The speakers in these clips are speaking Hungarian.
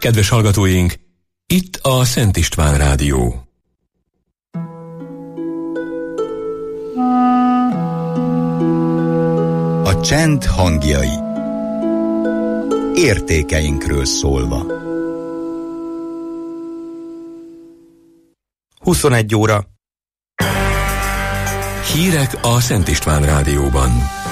Kedves hallgatóink, itt a Szent István Rádió. A csend hangjai. Értékeinkről szólva. 21 óra. Hírek a Szent István Rádióban.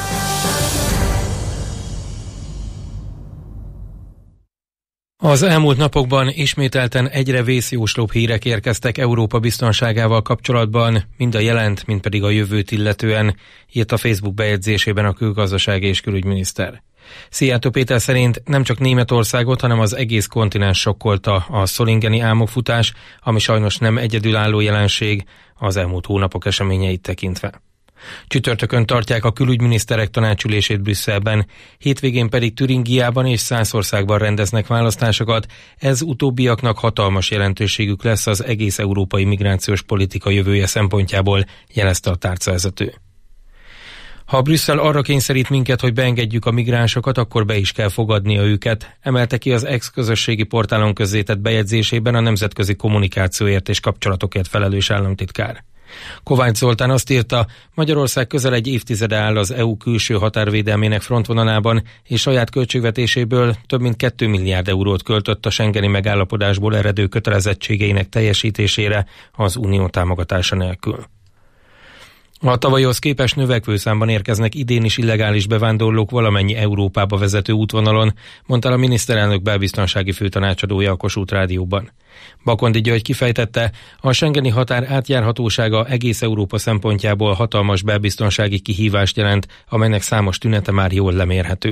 Az elmúlt napokban ismételten egyre vészjóslóbb hírek érkeztek Európa biztonságával kapcsolatban, mind a jelent, mind pedig a jövőt illetően, írt a Facebook bejegyzésében a külgazdasági és külügyminiszter. Szijjártó Péter szerint nem csak Németországot, hanem az egész kontinens sokkolta a szolingeni álmokfutás, ami sajnos nem egyedülálló jelenség az elmúlt hónapok eseményeit tekintve. Csütörtökön tartják a külügyminiszterek tanácsülését Brüsszelben, hétvégén pedig Türingiában és Szászországban rendeznek választásokat, ez utóbbiaknak hatalmas jelentőségük lesz az egész európai migrációs politika jövője szempontjából, jelezte a tárcavezető. Ha Brüsszel arra kényszerít minket, hogy beengedjük a migránsokat, akkor be is kell fogadnia őket, emelte ki az ex-közösségi portálon közzétett bejegyzésében a nemzetközi kommunikációért és kapcsolatokért felelős államtitkár. Kovács Zoltán azt írta, Magyarország közel egy évtizede áll az EU külső határvédelmének frontvonalában, és saját költségvetéséből több mint 2 milliárd eurót költött a schengeni megállapodásból eredő kötelezettségeinek teljesítésére az unió támogatása nélkül. A tavalyhoz képest növekvő számban érkeznek idén is illegális bevándorlók valamennyi Európába vezető útvonalon, mondta a miniszterelnök belbiztonsági főtanácsadója a Kossuth Rádióban. Bakondi György kifejtette, a schengeni határ átjárhatósága egész Európa szempontjából hatalmas belbiztonsági kihívást jelent, amelynek számos tünete már jól lemérhető.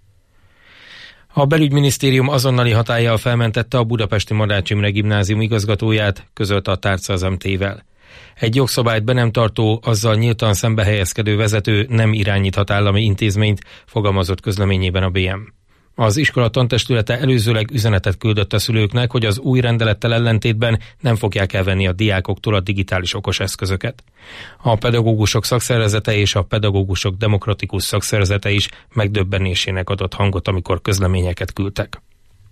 A belügyminisztérium azonnali hatállyal felmentette a budapesti Madách Imre gimnázium igazgatóját, közölte a tárca az MT-vel. Egy jogszabályt be nem tartó, azzal nyíltan szembehelyezkedő vezető nem irányíthat állami intézményt, fogalmazott közleményében a BM. Az iskola tantestülete előzőleg üzenetet küldött a szülőknek, hogy az új rendelettel ellentétben nem fogják elvenni a diákoktól a digitális okos eszközöket. A pedagógusok szakszervezete és a pedagógusok demokratikus szakszervezete is megdöbbenésének adott hangot, amikor közleményeket küldtek.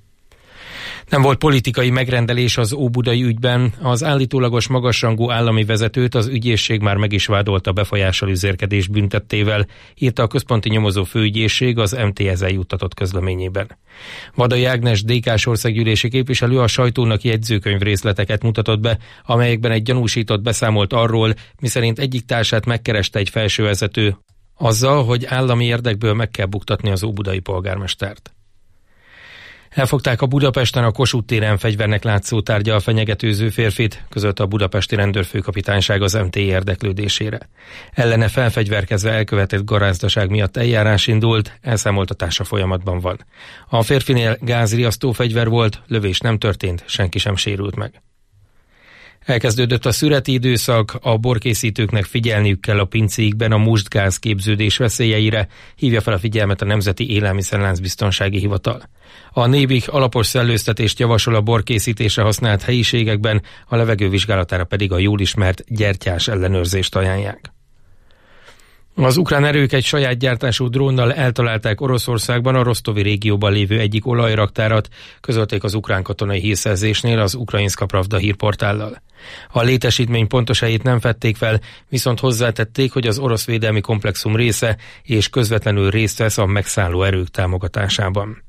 Nem volt politikai megrendelés az óbudai ügyben, az állítólagos magasrangú állami vezetőt az ügyészség már meg is vádolta befolyással üzérkedés büntettével, írta a központi nyomozó főügyészség az MT juttatott közleményében. Vadai Ágnes DK-s országgyűlési képviselő a sajtónak jegyzőkönyv részleteket mutatott be, amelyekben egy gyanúsított beszámolt arról, miszerint egyik társát megkereste egy felsővezető, azzal, hogy állami érdekből meg kell buktatni az óbudai polgármestert. Elfogták a Budapesten a Kossuth téren fegyvernek látszó tárggyal fenyegetőző férfit, közölte a budapesti rendőrfőkapitányság az MT eldeklődésére. Ellene felfegyverkezve elkövetett garázdaság miatt eljárás indult, elszámoltatása folyamatban van. A férfinél gázriasztó fegyver volt, lövés nem történt, senki sem sérült meg. Elkezdődött a szüreti időszak, a borkészítőknek figyelniük kell a pincéikben a mustgáz képződés veszélyeire, hívja fel a figyelmet a Nemzeti Élelmiszerláncbiztonsági Hivatal. A NÉBIK alapos szellőztetést javasol a borkészítésre használt helyiségekben, a levegő vizsgálatára pedig a jól ismert gyertyás ellenőrzést ajánlják. Az ukrán erők egy saját gyártású drónnal eltalálták Oroszországban a Rosztovi régióban lévő egyik olajraktárat, közölték az ukrán katonai hírszerzésnél az Ukrajinszka Pravda hírportállal. A létesítmény pontos helyét nem fedték fel, viszont hozzátették, hogy az orosz védelmi komplexum része és közvetlenül részt vesz a megszálló erők támogatásában.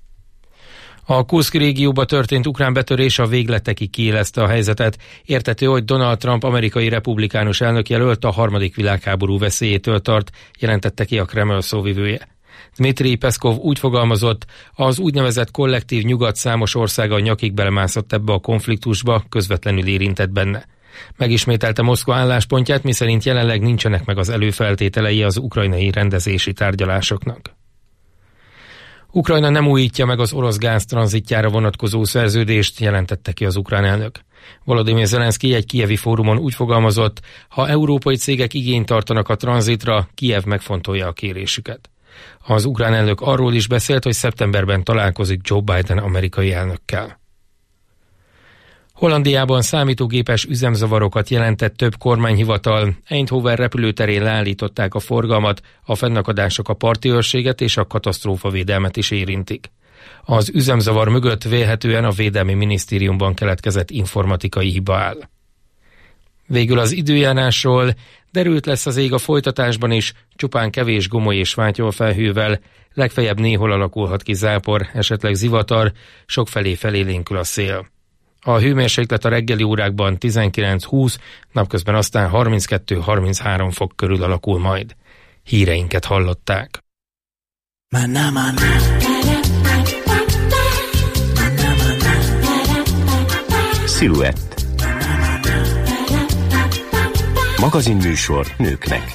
A Kurszk régióba történt ukrán betörés a végletekig kiélezte a helyzetet. Érthető, hogy Donald Trump amerikai republikánus elnökjelölt a harmadik világháború veszélyétől tart, jelentette ki a Kreml szóvivője. Dmitrij Peszkov úgy fogalmazott, az úgynevezett kollektív nyugat számos országa nyakig belemászott ebbe a konfliktusba, közvetlenül érintett benne. Megismételte Moszkva álláspontját, miszerint jelenleg nincsenek meg az előfeltételei az ukrajnai rendezési tárgyalásoknak. Ukrajna nem újítja meg az orosz gáz tranzitjára vonatkozó szerződést, jelentette ki az ukrán elnök. Volodymyr Zelenszky egy kijevi fórumon úgy fogalmazott, ha európai cégek igényt tartanak a tranzitra, Kijev megfontolja a kérésüket. Az ukrán elnök arról is beszélt, hogy szeptemberben találkozik Joe Biden amerikai elnökkel. Hollandiában számítógépes üzemzavarokat jelentett több kormányhivatal, Eindhoven repülőterén leállították a forgalmat, a fennakadások a parti őrséget és a katasztrófavédelmet is érintik. Az üzemzavar mögött vélhetően a Védelmi Minisztériumban keletkezett informatikai hiba áll. Végül az időjárásról: derült lesz az ég a folytatásban is, csupán kevés gomoly és fátyolfelhővel, legfeljebb néhol alakulhat ki zápor, esetleg zivatar, sokfelé felélénkül a szél. A hőmérséklet a reggeli órákban 19-20, napközben aztán 32-33 fok körül alakul majd. Híreinket hallották. Sziluett. Magazinműsor nőknek.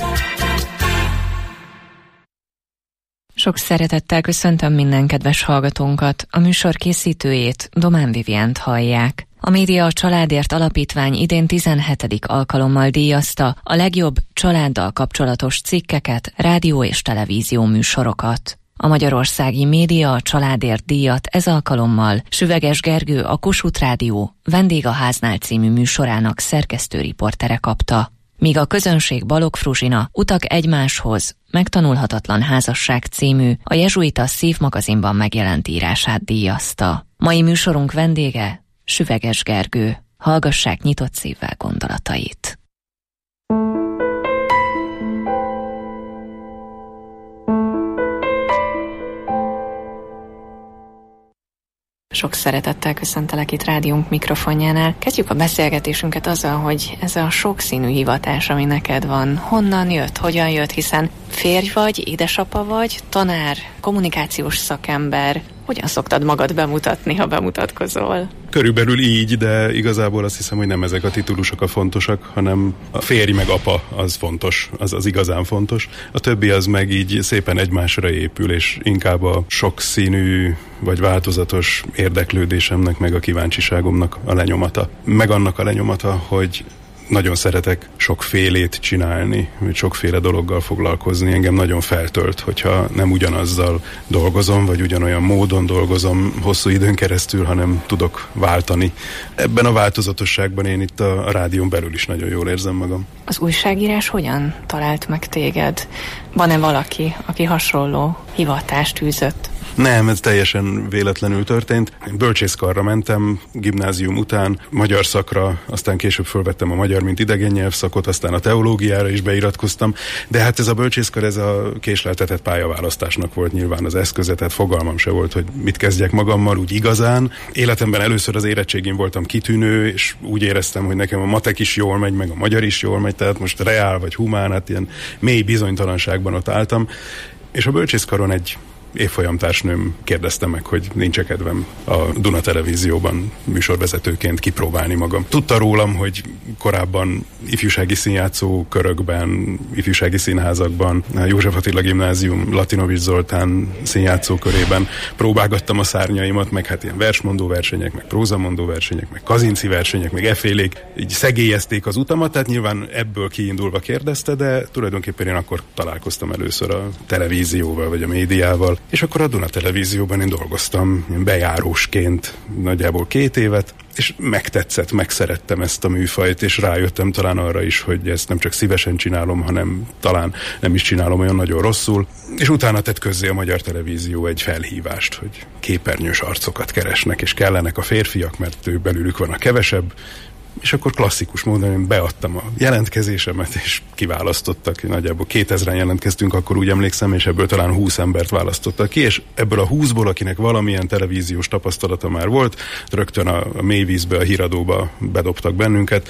Sok szeretettel köszöntöm minden kedves hallgatónkat, a műsor készítőjét, Domán Vivient hallják. A Média a Családért Alapítvány idén 17. alkalommal díjazta a legjobb családdal kapcsolatos cikkeket, rádió és televízió műsorokat. A Magyarországi Média a Családért díjat ez alkalommal Süveges Gergő, a Kossuth Rádió Vendég a háznál című műsorának szerkesztőriportere kapta, míg a közönség Balogh Fruzsina Utak egymáshoz, Megtanulhatatlan házasság című a Jezsuita Szív magazinban megjelent írását díjazta. Mai műsorunk vendége Süveges Gergő. Hallgassák nyitott szívvel gondolatait. Sok szeretettel köszöntelek itt rádiónk mikrofonjánál. Kezdjük a beszélgetésünket azzal, hogy ez a sokszínű hivatás, ami neked van, honnan jött, hogyan jött, hiszen férj vagy, édesapa vagy, tanár, kommunikációs szakember. Hogyan szoktad magad bemutatni, ha bemutatkozol? Körülbelül így, de igazából azt hiszem, hogy nem ezek a titulusok a fontosak, hanem a férj meg apa az fontos, az igazán fontos. A többi az meg így szépen egymásra épül, és inkább a sokszínű vagy változatos érdeklődésemnek, meg a kíváncsiságomnak a lenyomata. Meg annak a lenyomata, hogy nagyon szeretek sokfélét csinálni, vagy sokféle dologgal foglalkozni. Engem nagyon feltölt, hogyha nem ugyanazzal dolgozom, vagy ugyanolyan módon dolgozom hosszú időn keresztül, hanem tudok váltani. Ebben a változatosságban én itt a rádión belül is nagyon jól érzem magam. Az újságírás hogyan talált meg téged? Van-e valaki, aki hasonló hivatást űzött? Nem, ez teljesen véletlenül történt. Én bölcsészkarra mentem gimnázium után, magyar szakra, aztán később fölvettem a magyar, mint idegen nyelvszakot, aztán a teológiára is beiratkoztam, de hát ez a bölcsészkar, ez a késleltetett pályaválasztásnak volt nyilván az eszköze, tehát fogalmam se volt, hogy mit kezdjek magammal úgy igazán. Életemben először az érettségén voltam kitűnő, és úgy éreztem, hogy nekem a matek is jól megy, meg a magyar is jól megy, tehát most reál vagy humán, hát ilyen mély bizonytalanságban ott álltam, és a bölcsészkaron egy évfolyamtársnőm kérdezte meg, hogy nincs kedvem a Duna Televízióban műsorvezetőként kipróbálni magam. Tudta rólam, hogy korábban ifjúsági színjátszó körökben, ifjúsági színházakban, a József Attila Gimnázium Latinovics Zoltán színjátszó körében próbálgattam a szárnyaimat, meg hát ilyen versmondó versenyek, meg prózamondó versenyek, meg kazinci versenyek, meg efélék, így szegélyezték az utamat, tehát nyilván ebből kiindulva kérdezte, de tulajdonképpen én akkor találkoztam először a televízióval, vagy a médiával. És akkor a Duna Televízióban én dolgoztam bejárósként nagyjából 2 évet, és megtetszett, megszerettem ezt a műfajt, és rájöttem talán arra is, hogy ezt nem csak szívesen csinálom, hanem talán nem is csinálom olyan nagyon rosszul. És utána tett közzé a Magyar Televízió egy felhívást, hogy képernyős arcokat keresnek, és kellenek a férfiak, mert ő belőlük van a kevesebb. És akkor klasszikus módon én beadtam a jelentkezésemet, és kiválasztottak. Nagyjából 2000-en jelentkeztünk, akkor úgy emlékszem, és ebből talán 20 embert választottak ki, és ebből a 20-ból, akinek valamilyen televíziós tapasztalata már volt, rögtön a mélyvízbe, a híradóba bedobtak bennünket.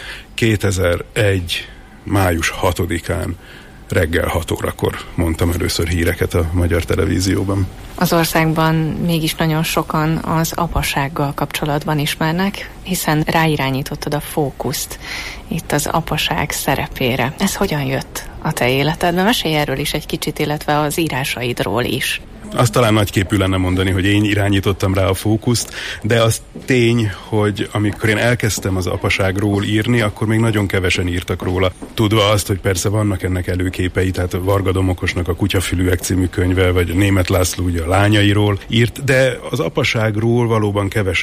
2001. május 6-án reggel 6 órakor mondtam először híreket a Magyar Televízióban. Az országban mégis nagyon sokan az apasággal kapcsolatban ismernek, hiszen ráirányítottad a fókuszt itt az apaság szerepére. Ez hogyan jött a te életedben? Mesélj erről is egy kicsit, illetve az írásaidról is. Azt talán nagyképű lenne mondani, hogy én irányítottam rá a fókuszt, de az tény, hogy amikor én elkezdtem az apaságról írni, akkor még nagyon kevesen írtak róla. Tudva azt, hogy persze vannak ennek előképei, tehát Varga Domokosnak a Kutyafülűek című könyve, vagy a Németh László ugye a lányairól írt, de az apaságról valóban kevesen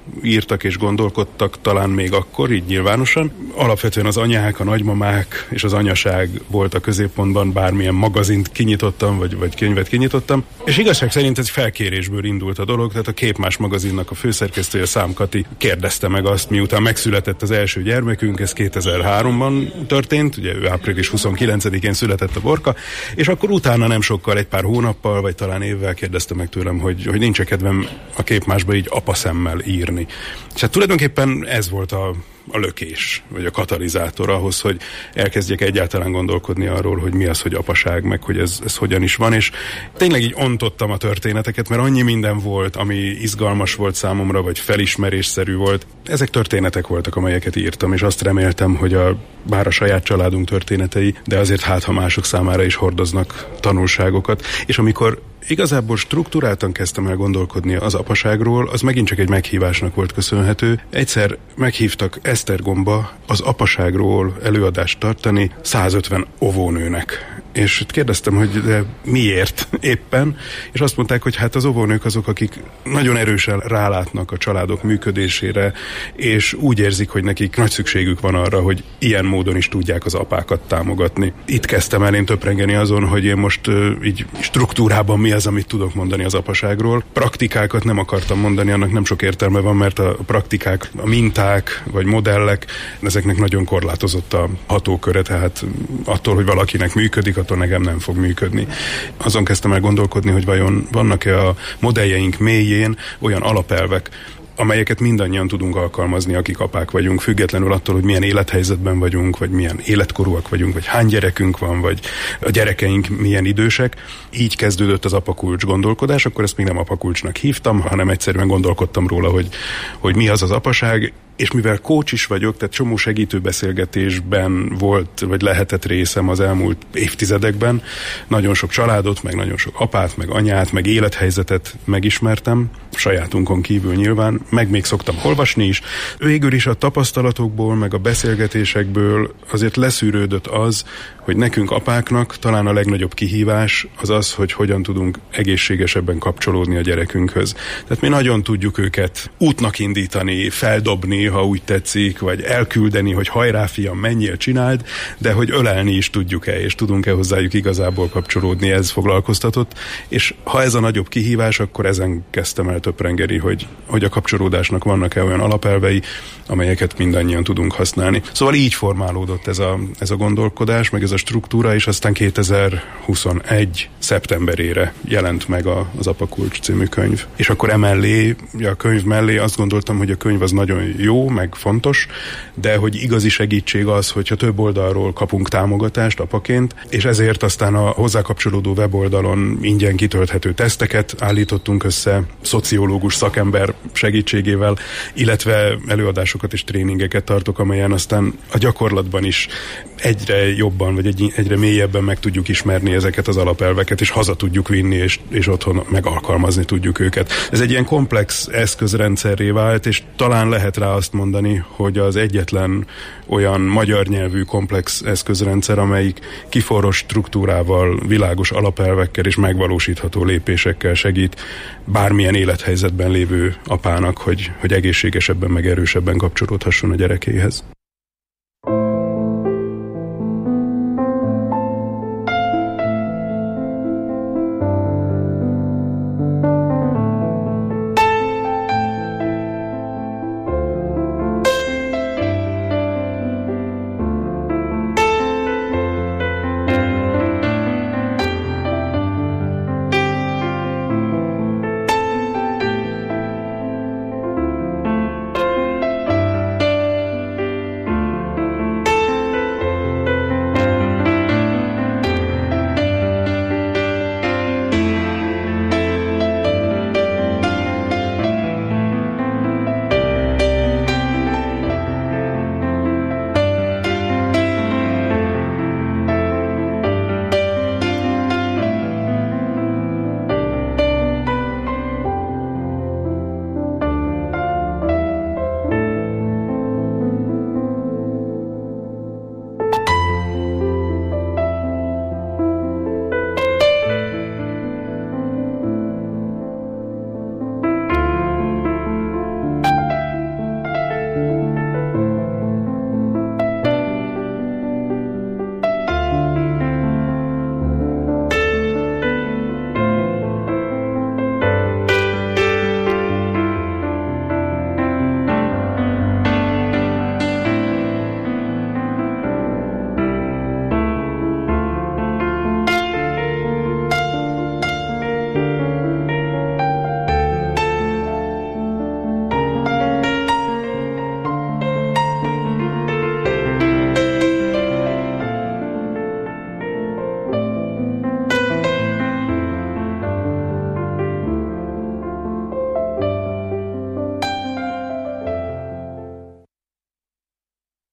írtak és gondolkodtak, talán még akkor, így nyilvánosan. Alapvetően az anyák, a nagymamák és az anyaság volt a középpontban, bármilyen magazint kinyitottam, vagy könyvet kinyitottam. És igazság szerint ez felkérésből indult a dolog, tehát a Képmás magazinnak a főszerkesztője, Szám Kati kérdezte meg azt, miután megszületett az első gyermekünk, ez 2003-ban történt, ugye ő április 29-én született a Borka, és akkor utána nem sokkal, egy pár hónappal, vagy talán évvel kérdezte meg tőlem, hogy nincs kedvem a Képmásba így apaszemmel írni. És hát tulajdonképpen ez volt a lökés, vagy a katalizátor ahhoz, hogy elkezdjek egyáltalán gondolkodni arról, hogy mi az, hogy apaság, meg hogy ez hogyan is van, és tényleg így ontottam a történeteket, mert annyi minden volt, ami izgalmas volt számomra, vagy felismerésszerű volt. Ezek történetek voltak, amelyeket írtam, és azt reméltem, hogy bár a saját családunk történetei, de azért ha mások számára is hordoznak tanulságokat, és amikor igazából struktúráltan kezdtem el gondolkodni az apaságról, az megint csak egy meghívásnak volt köszönhető. Egyszer meghívtak Esztergomba az apaságról előadást tartani 150 óvónőnek. És kérdeztem, hogy de miért éppen, és azt mondták, hogy hát az óvónők azok, akik nagyon erősen rálátnak a családok működésére, és úgy érzik, hogy nekik nagy szükségük van arra, hogy ilyen módon is tudják az apákat támogatni. Itt kezdtem el én töprengeni azon, hogy én most így struktúrában mi az, amit tudok mondani az apaságról. Praktikákat nem akartam mondani, annak nem sok értelme van, mert a praktikák, a minták vagy modellek, ezeknek nagyon korlátozott a hatóköre, tehát attól, hogy valakinek működik, attól nekem nem fog működni. Azon kezdtem el gondolkodni, hogy vajon vannak-e a modelljeink mélyén olyan alapelvek, amelyeket mindannyian tudunk alkalmazni, akik apák vagyunk, függetlenül attól, hogy milyen élethelyzetben vagyunk, vagy milyen életkorúak vagyunk, vagy hány gyerekünk van, vagy a gyerekeink milyen idősek. Így kezdődött az apakulcs gondolkodás, akkor ezt még nem apakulcsnak hívtam, hanem egyszerűen gondolkodtam róla, hogy mi az apaság, és mivel coach is vagyok, tehát csomó segítőbeszélgetésben volt, vagy lehetett részem az elmúlt évtizedekben, nagyon sok családot, meg nagyon sok apát, meg anyát, meg élethelyzetet megismertem, sajátunkon kívül nyilván, meg még szoktam olvasni is. Végül is a tapasztalatokból, meg a beszélgetésekből azért leszűrődött az, hogy nekünk apáknak talán a legnagyobb kihívás az az, hogy hogyan tudunk egészségesebben kapcsolódni a gyerekünkhöz. Tehát mi nagyon tudjuk őket útnak indítani, feldobni, ha úgy tetszik, vagy elküldeni, hogy hajrá fiam, menjél, csináld, de hogy ölelni is tudjuk-e, és tudunk-e hozzájuk igazából kapcsolódni, ez foglalkoztatott. És ha ez a nagyobb kihívás, akkor ezen kezdtem el töprengeni, hogy a kapcsolódásnak vannak-e olyan alapelvei, amelyeket mindannyian tudunk használni. Szóval így formálódott ez a gondolkodás, meg ez a struktúra, és aztán 2021. szeptemberére jelent meg az Apakulcs című könyv. És akkor emellé, a könyv mellé azt gondoltam, hogy a könyv az nagyon jó, meg fontos, de hogy igazi segítség az, hogyha több oldalról kapunk támogatást apaként, és ezért aztán a hozzá kapcsolódó weboldalon ingyen kitölthető teszteket állítottunk össze, szociológus szakember segítségével, illetve előadásokat és tréningeket tartok, amelyen aztán a gyakorlatban is egyre jobban, vagy egyre mélyebben meg tudjuk ismerni ezeket az alapelveket, és haza tudjuk vinni, és otthon megalkalmazni tudjuk őket. Ez egy ilyen komplex eszközrendszerré vált, és talán lehet rá azt mondani, hogy az egyetlen olyan magyar nyelvű komplex eszközrendszer, amelyik kiforrott struktúrával, világos alapelvekkel és megvalósítható lépésekkel segít bármilyen élethelyzetben lévő apának, hogy egészségesebben, meg erősebben kapcsolódhasson a gyerekéhez.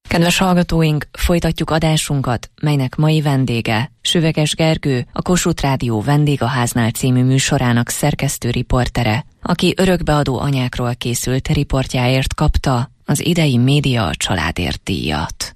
Kedves hallgatóink, folytatjuk adásunkat, melynek mai vendége Süveges Gergő, a Kossuth Rádió Vendégháznál című műsorának szerkesztő riportere, aki örökbeadó anyákról készült riportjáért kapta az idei Média a Családért díjat.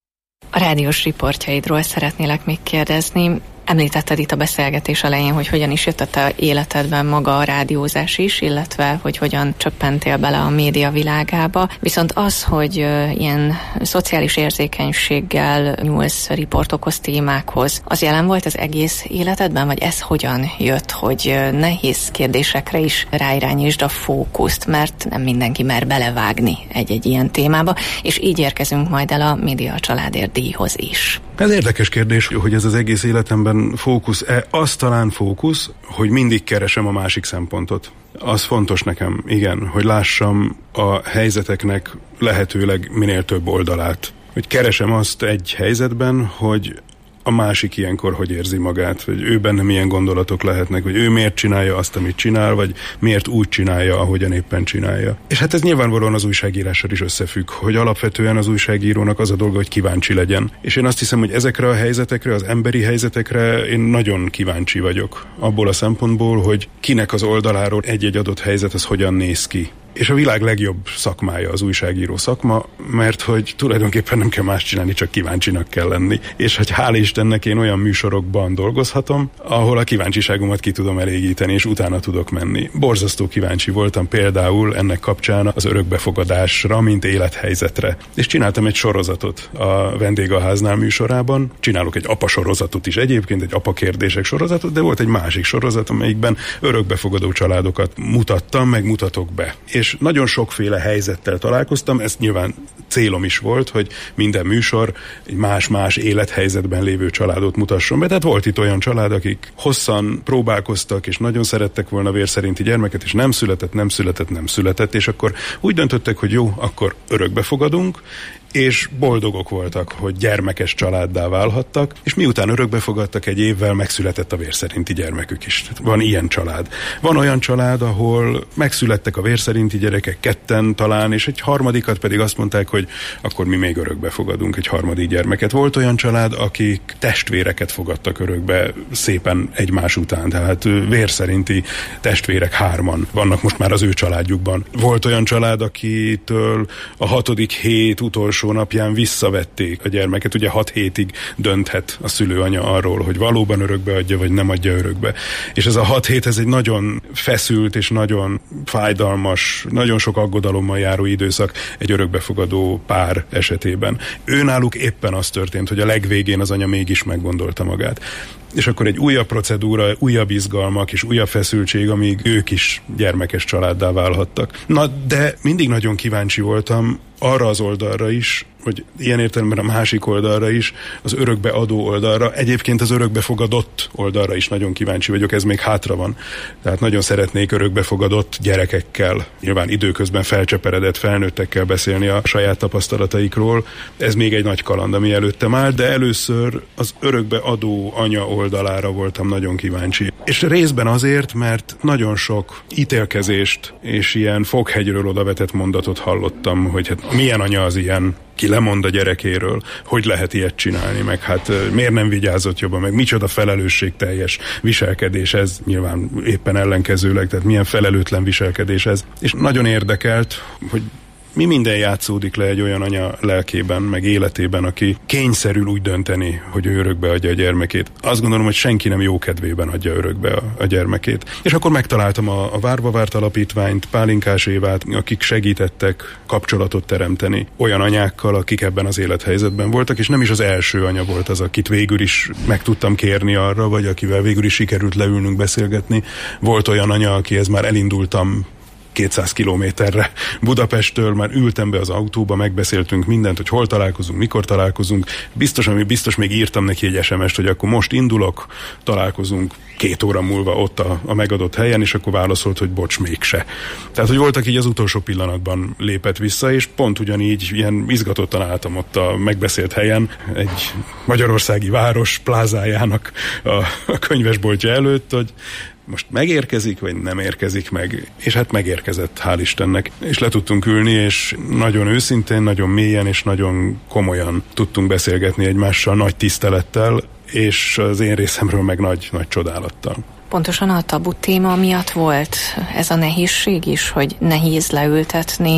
A rádiós riportjaidról szeretnélek még kérdezni. Említetted itt a beszélgetés elején, hogy hogyan is jött a te életedben maga a rádiózás is, illetve hogy hogyan csöppentél bele a média világába. Viszont az, hogy ilyen szociális érzékenységgel nyúlsz riportokhoz, témákhoz, az jelen volt az egész életedben, vagy ez hogyan jött, hogy nehéz kérdésekre is ráirányítsd a fókuszt, mert nem mindenki mer belevágni egy-egy ilyen témába, és így érkezünk majd el a Média a Családért díjhoz is. Ez érdekes kérdés, hogy ez az egész életemben fókusz-e. Az talán fókusz, hogy mindig keresem a másik szempontot. Az fontos nekem, igen, hogy lássam a helyzeteknek lehetőleg minél több oldalát. Hogy keresem azt egy helyzetben, hogy a másik ilyenkor hogy érzi magát, vagy ő benne milyen gondolatok lehetnek, hogy ő miért csinálja azt, amit csinál, vagy miért úgy csinálja, ahogyan éppen csinálja. És hát ez nyilvánvalóan az újságírással is összefügg, hogy alapvetően az újságírónak az a dolga, hogy kíváncsi legyen. És én azt hiszem, hogy ezekre a helyzetekre, az emberi helyzetekre én nagyon kíváncsi vagyok. Abból a szempontból, hogy kinek az oldaláról egy-egy adott helyzet az hogyan néz ki. És a világ legjobb szakmája az újságíró szakma, mert hogy tulajdonképpen nem kell más csinálni, csak kíváncsinak kell lenni. És hogy hál' Istennek én olyan műsorokban dolgozhatom, ahol a kíváncsiságomat ki tudom elégíteni, és utána tudok menni. Borzasztó kíváncsi voltam például ennek kapcsán az örökbefogadásra, mint élethelyzetre. És csináltam egy sorozatot a Vendégháznál műsorában. Csinálok egy apa sorozatot is egyébként, egy apa kérdések sorozatot, de volt egy másik sorozat, amelyikben örökbefogadó családokat mutattam, meg mutatok be. És nagyon sokféle helyzettel találkoztam, ez nyilván célom is volt, hogy minden műsor egy más-más élethelyzetben lévő családot mutasson be. Tehát volt itt olyan család, akik hosszan próbálkoztak, és nagyon szerettek volna vérszerinti gyermeket, és nem született, és akkor úgy döntöttek, hogy jó, akkor örökbefogadunk, és boldogok voltak, hogy gyermekes családdá válhattak, és miután örökbefogadtak, egy évvel megszületett a vérszerinti gyermekük is. Van ilyen család. Van olyan család, ahol megszülettek a vérszerinti gyerekek, ketten talán, és egy harmadikat pedig azt mondták, hogy akkor mi még örökbefogadunk egy harmadik gyermeket. Volt olyan család, akik testvéreket fogadtak örökbe szépen egymás után, tehát vérszerinti testvérek 3 vannak most már az ő családjukban. Volt olyan család, akitől a 6. hét utolsó napján visszavették a gyermeket. Ugye 6 hétig dönthet a szülőanya arról, hogy valóban örökbe adja, vagy nem adja örökbe. És ez a 6 hét, ez egy nagyon feszült és nagyon fájdalmas, nagyon sok aggodalommal járó időszak egy örökbefogadó pár esetében. Őnáluk éppen az történt, hogy a legvégén az anya mégis meggondolta magát. És akkor egy újabb procedúra, újabb izgalmak és újabb feszültség, amíg ők is gyermekes családdá válhattak. Na, de mindig nagyon kíváncsi voltam arra az oldalra is, hogy ilyen értelemben a másik oldalra is, az örökbeadó oldalra, egyébként az örökbefogadott oldalra is nagyon kíváncsi vagyok, ez még hátra van. Tehát nagyon szeretnék örökbefogadott gyerekekkel, nyilván időközben felcseperedett felnőttekkel beszélni a saját tapasztalataikról. Ez még egy nagy kaland, ami előttem áll, de először az örökbeadó anya oldalára voltam nagyon kíváncsi. És részben azért, mert nagyon sok ítélkezést és ilyen foghegyről odavetett mondatot hallottam, hogy hát milyen anya az ilyen, ki lemond a gyerekéről, hogy lehet ilyet csinálni, meg hát miért nem vigyázott jobban, meg micsoda felelősségteljes viselkedés ez, nyilván éppen ellenkezőleg, tehát milyen felelőtlen viselkedés ez. És nagyon érdekelt, hogy mi minden játszódik le egy olyan anya lelkében, meg életében, aki kényszerül úgy dönteni, hogy ő örökbe adja a gyermekét. Azt gondolom, hogy senki nem jó kedvében adja örökbe a gyermekét. És akkor megtaláltam a Várva Várt Alapítványt, Pálinkás Évát, akik segítettek kapcsolatot teremteni olyan anyákkal, akik ebben az élethelyzetben voltak, és nem is az első anya volt az, akit végül is meg tudtam kérni arra, vagy akivel végül is sikerült leülnünk beszélgetni. Volt olyan anya, akihez már elindultam 200 kilométerre Budapesttől, már ültem be az autóba, megbeszéltünk mindent, hogy hol találkozunk, mikor találkozunk. Biztos még írtam neki egy SMS-t, hogy akkor most indulok, találkozunk 2 óra múlva ott a megadott helyen, és akkor válaszolt, hogy bocs, mégse. Tehát, hogy voltak így az utolsó pillanatban lépett vissza, és pont ugyanígy ilyen izgatottan álltam ott a megbeszélt helyen, egy magyarországi város plázájának a könyvesboltja előtt, hogy most megérkezik, vagy nem érkezik meg, és hát megérkezett, hál' Istennek. És le tudtunk ülni, és nagyon őszintén, nagyon mélyen és nagyon komolyan tudtunk beszélgetni egymással, nagy tisztelettel, és az én részemről meg nagy csodálattal. Pontosan a tabu téma miatt volt ez a nehézség is, hogy nehéz leültetni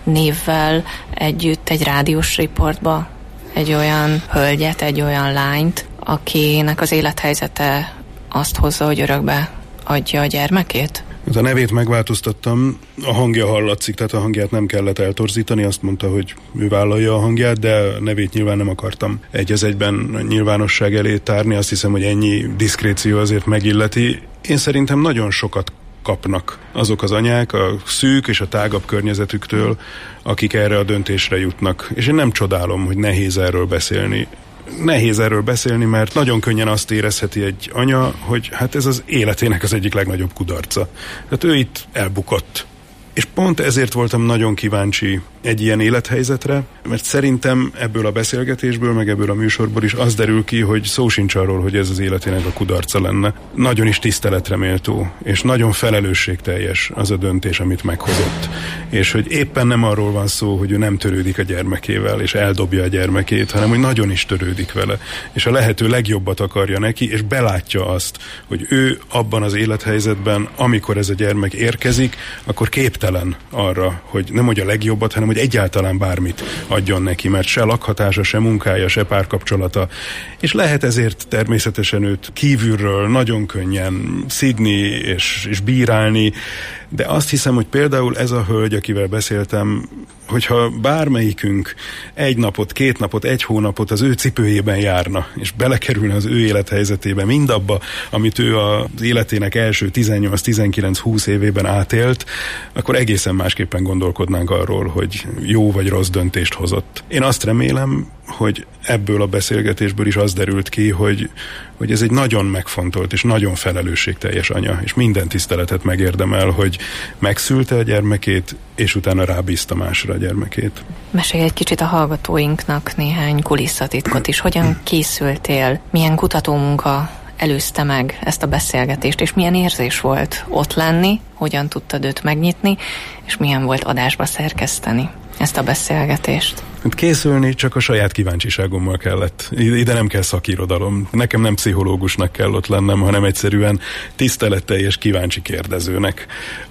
névvel együtt egy rádiós riportba egy olyan hölgyet, egy olyan lányt, akinek az élethelyzete azt hozza, hogy örökbe adja a gyermekét? A nevét megváltoztattam, a hangja hallatszik, tehát a hangját nem kellett eltorzítani, azt mondta, hogy ő vállalja a hangját, de a nevét nyilván nem akartam egy az egyben nyilvánosság elé tárni, azt hiszem, hogy ennyi diszkréció azért megilleti. Én szerintem nagyon sokat kapnak azok az anyák a szűk és a tágabb környezetüktől, akik erre a döntésre jutnak. És én nem csodálom, hogy nehéz erről beszélni. Nehéz erről beszélni, mert nagyon könnyen azt érezheti egy anya, hogy hát ez az életének az egyik legnagyobb kudarca. Tehát ő itt elbukott. És pont ezért voltam nagyon kíváncsi egy ilyen élethelyzetre, mert szerintem ebből a beszélgetésből, meg ebből a műsorból is az derül ki, hogy szó sincs arról, hogy ez az életének a kudarca lenne. Nagyon is tiszteletre méltó, és nagyon felelősségteljes az a döntés, amit meghozott. És hogy éppen nem arról van szó, hogy ő nem törődik a gyermekével, és eldobja a gyermekét, hanem hogy nagyon is törődik vele. És a lehető legjobbat akarja neki, és belátja azt, hogy ő abban az élethelyzetben, amikor ez a gyermek érkezik, akkor képtelen arra, hogy nem hogy a legjobbat, hanem hogy egyáltalán bármit adjon neki, mert se lakhatása, se munkája, se párkapcsolata. És lehet ezért természetesen őt kívülről nagyon könnyen szidni és bírálni, de azt hiszem, hogy például ez a hölgy, akivel beszéltem, hogyha bármelyikünk egy napot, 2 napot, 1 hónapot az ő cipőjében járna, és belekerülne az ő élethelyzetébe, mindabba, amit ő az életének első 18-19-20 évében átélt, akkor egészen másképpen gondolkodnánk arról, hogy jó vagy rossz döntést hozott. Én azt remélem, hogy ebből a beszélgetésből is az derült ki, hogy ez egy nagyon megfontolt és nagyon felelősségteljes anya, és minden tiszteletet megérdemel, hogy megszülte a gyermekét, és utána rábízta másra a gyermekét. Mesélj egy kicsit a hallgatóinknak néhány kulisszatitkot is. Hogyan készültél? Milyen kutatómunka előzte meg ezt a beszélgetést, és milyen érzés volt ott lenni, hogyan tudtad őt megnyitni, és milyen volt adásba szerkeszteni ezt a beszélgetést? Készülni csak a saját kíváncsiságommal kellett. Ide nem kell szakirodalom. Nekem nem pszichológusnak kell ott lennem, hanem egyszerűen tiszteletteljes kíváncsi kérdezőnek,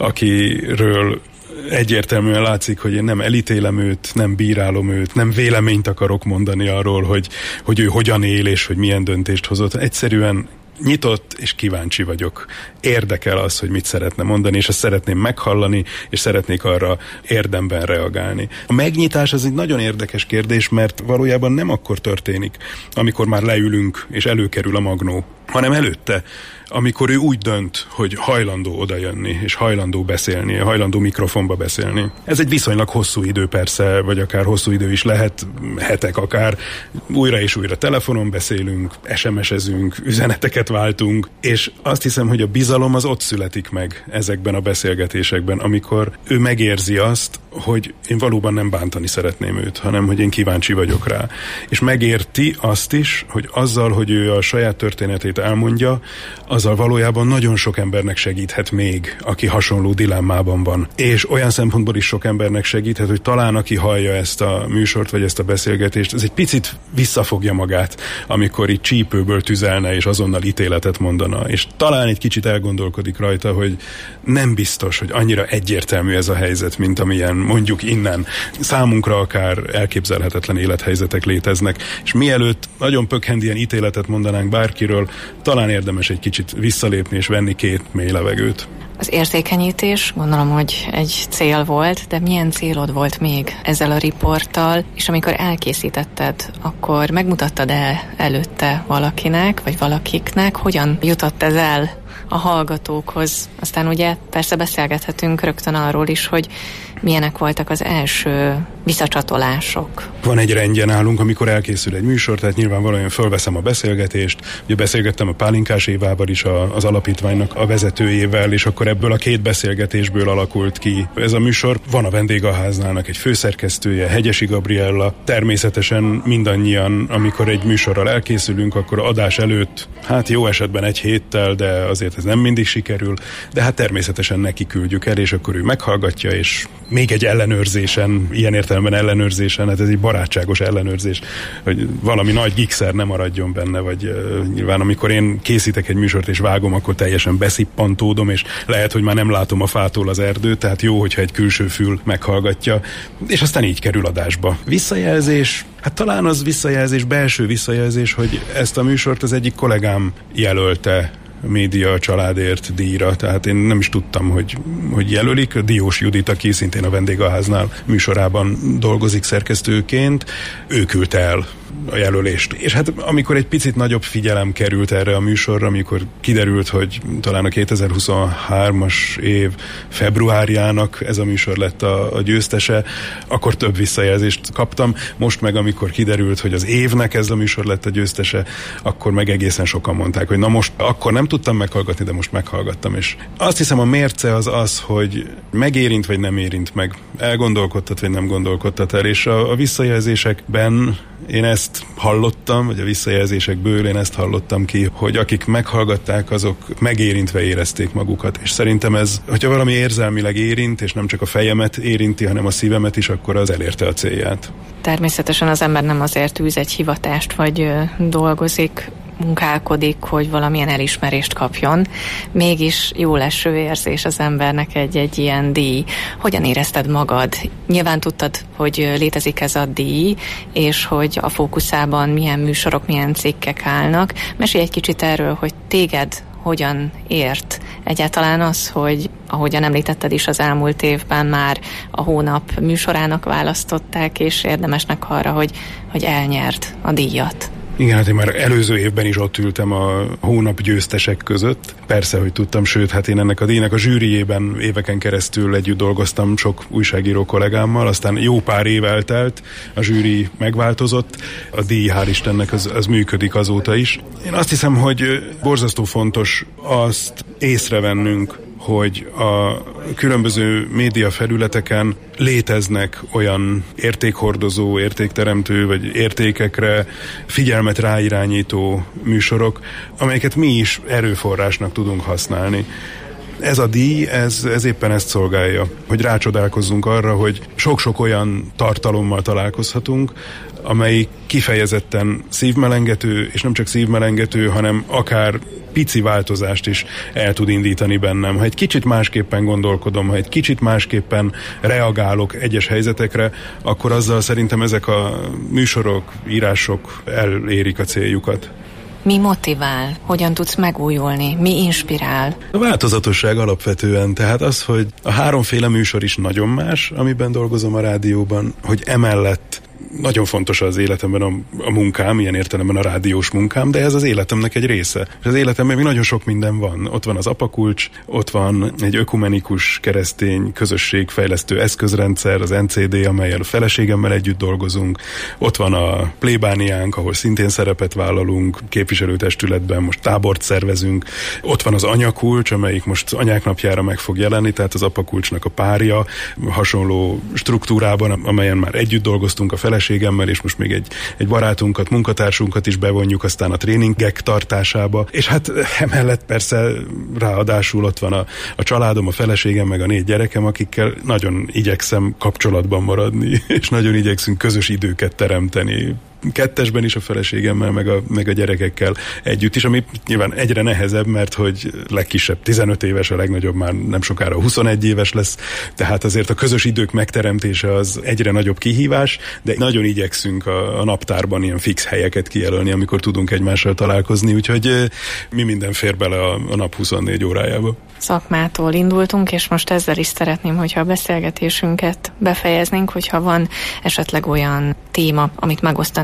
akiről egyértelműen látszik, hogy én nem elítélem őt, nem bírálom őt, nem véleményt akarok mondani arról, hogy ő hogyan él és hogy milyen döntést hozott. Egyszerűen nyitott és kíváncsi vagyok. Érdekel az, hogy mit szeretne mondani, és ezt szeretném meghallani, és szeretnék arra érdemben reagálni. A megnyitás az egy nagyon érdekes kérdés, mert valójában nem akkor történik, amikor már leülünk, és előkerül a magnó, hanem előtte, amikor ő úgy dönt, hogy hajlandó odajönni, és hajlandó beszélni, hajlandó mikrofonba beszélni. Ez egy viszonylag hosszú idő persze, vagy akár hosszú idő is lehet, hetek akár. Újra és újra telefonon beszélünk, SMS-ezünk, üzeneteket váltunk, és azt hiszem, hogy a bizalom az ott születik meg ezekben a beszélgetésekben, amikor ő megérzi azt, hogy én valóban nem bántani szeretném őt, hanem hogy én kíváncsi vagyok rá. És megérti azt is, hogy azzal, hogy ő a saját történetét elmondja, azzal valójában nagyon sok embernek segíthet még, aki hasonló dilemmában van. És olyan szempontból is sok embernek segíthet, hogy talán aki hallja ezt a műsort, vagy ezt a beszélgetést, ez egy picit visszafogja magát, amikor itt csípőből tüzelne, és azonnal ítéletet mondana. És talán egy kicsit elgondolkodik rajta, hogy nem biztos, hogy annyira egyértelmű ez a helyzet, mint amilyen mondjuk innen számunkra akár elképzelhetetlen élethelyzetek léteznek. És mielőtt nagyon pökhendien ítéletet mondanánk bárkiről, talán érdemes egy kicsit visszalépni és venni 2 mély levegőt. Az érzékenyítés gondolom, hogy egy cél volt, de milyen célod volt még ezzel a riporttal, és amikor elkészítetted, akkor megmutattad-e előtte valakinek, vagy valakiknek, hogyan jutott ez el a hallgatókhoz? Aztán ugye persze beszélgethetünk rögtön arról is, hogy milyenek voltak az első visszacsatolások. Van egy rendje nálunk, amikor elkészül egy műsor, tehát nyilvánvalóan fölveszem a beszélgetést, ugye beszélgettem a Pálinkás Évával is, az alapítványnak a vezetőjével, és akkor ebből a két beszélgetésből alakult ki ez a műsor. Van a Vendégháználnak egy főszerkesztője, Hegyesi Gabriella. Természetesen mindannyian, amikor egy műsorral elkészülünk, akkor adás előtt, hát jó esetben egy héttel, de azért ez nem mindig sikerül, de hát természetesen neki küldjük el, és akkor ő meghallgatja, és még egy ellenőrzésen, ilyen értelemben ellenőrzésen, hát ez egy barátságos ellenőrzés, hogy valami nagy gigszer nem maradjon benne, vagy nyilván amikor én készítek egy műsort és vágom, akkor teljesen beszippantódom, és lehet, hogy már nem látom a fától az erdőt, tehát jó, hogyha egy külső fül meghallgatja, és aztán így kerül adásba. Visszajelzés, hát talán az visszajelzés, belső visszajelzés, hogy ezt a műsort az egyik kollégám jelölte Média Családért díjra, tehát én nem is tudtam, hogy jelölik. Diós Judit, aki szintén a Vendégháznál műsorában dolgozik szerkesztőként, ő küldte el a jelölést. És hát amikor egy picit nagyobb figyelem került erre a műsorra, amikor kiderült, hogy talán a 2023-as év februárjának ez a műsor lett a győztese, akkor több visszajelzést kaptam. Most meg, amikor kiderült, hogy az évnek ez a műsor lett a győztese, akkor meg egészen sokan mondták, hogy na most akkor nem tudtam meghallgatni, de most meghallgattam. És azt hiszem, a mérce az, hogy megérint vagy nem érint meg, elgondolkodtat vagy nem gondolkodtat el, és a visszajelzésekben én ezt hallottam, vagy a visszajelzésekből én ezt hallottam ki, hogy akik meghallgatták, azok megérintve érezték magukat. És szerintem ez, hogyha valami érzelmileg érint, és nem csak a fejemet érinti, hanem a szívemet is, akkor az elérte a célját. Természetesen az ember nem azért űz egy hivatást, vagy dolgozik, munkálkodik, hogy valamilyen elismerést kapjon. Mégis jó leső érzés az embernek egy ilyen díj. Hogyan érezted magad? Nyilván tudtad, hogy létezik ez a díj, és hogy a fókuszában milyen műsorok, milyen cikkek állnak. Mesélj egy kicsit erről, hogy téged hogyan ért egyáltalán az, hogy ahogyan említetted is, az elmúlt évben már a hónap műsorának választották, és érdemesnek arra, hogy elnyert a díjat. Igen, hát én már előző évben is ott ültem a hónap győztesek között. Persze, hogy tudtam, sőt, hát én ennek a díjnak a zsűrijében éveken keresztül együtt dolgoztam sok újságíró kollégámmal, aztán jó pár év eltelt, a zsűri megváltozott, a díj, hál' Istennek, az működik azóta is. Én azt hiszem, hogy borzasztó fontos azt észrevennünk, hogy a különböző média felületeken léteznek olyan értékhordozó, értékteremtő, vagy értékekre figyelmet ráirányító műsorok, amelyeket mi is erőforrásnak tudunk használni. Ez a díj, ez éppen ezt szolgálja, hogy rácsodálkozzunk arra, hogy sok-sok olyan tartalommal találkozhatunk, amely kifejezetten szívmelengető, és nem csak szívmelengető, hanem akár pici változást is el tud indítani bennem. Ha egy kicsit másképpen gondolkodom, ha egy kicsit másképpen reagálok egyes helyzetekre, akkor azzal szerintem ezek a műsorok, írások elérik a céljukat. Mi motivál? Hogyan tudsz megújulni? Mi inspirál? A változatosság alapvetően, tehát az, hogy a háromféle műsor is nagyon más, amiben dolgozom a rádióban, hogy emellett nagyon fontos az életemben a munkám, ilyen értelemben a rádiós munkám, de ez az életemnek egy része. És az életemben még nagyon sok minden van. Ott van az apakulcs, ott van egy ökumenikus keresztény közösségfejlesztő eszközrendszer, az NCD, amellyel a feleségemmel együtt dolgozunk. Ott van a plébániánk, ahol szintén szerepet vállalunk, képviselőtestületben most tábort szervezünk. Ott van az anyakulcs, amelyik most anyák napjára meg fog jelenni, tehát az apakulcsnak a párja, hasonló struktúrában, amelyen már együtt dolgoztunk a feleségemmel, és most még egy barátunkat, munkatársunkat is bevonjuk aztán a tréningek tartásába. És hát emellett persze ráadásul ott van a családom, a feleségem, meg a 4 gyerekem, akikkel nagyon igyekszem kapcsolatban maradni, és nagyon igyekszünk közös időket teremteni. Kettesben is a feleségemmel, meg a gyerekekkel együtt is, ami nyilván egyre nehezebb, mert hogy legkisebb 15 éves, a legnagyobb már nem sokára 21 éves lesz, tehát azért a közös idők megteremtése az egyre nagyobb kihívás, de nagyon igyekszünk a naptárban ilyen fix helyeket kijelölni, amikor tudunk egymással találkozni, úgyhogy mi minden fér bele a nap 24 órájába. Szakmától indultunk, és most ezzel is szeretném, hogyha a beszélgetésünket befejeznénk, hogyha van esetleg olyan téma, amit megosztanál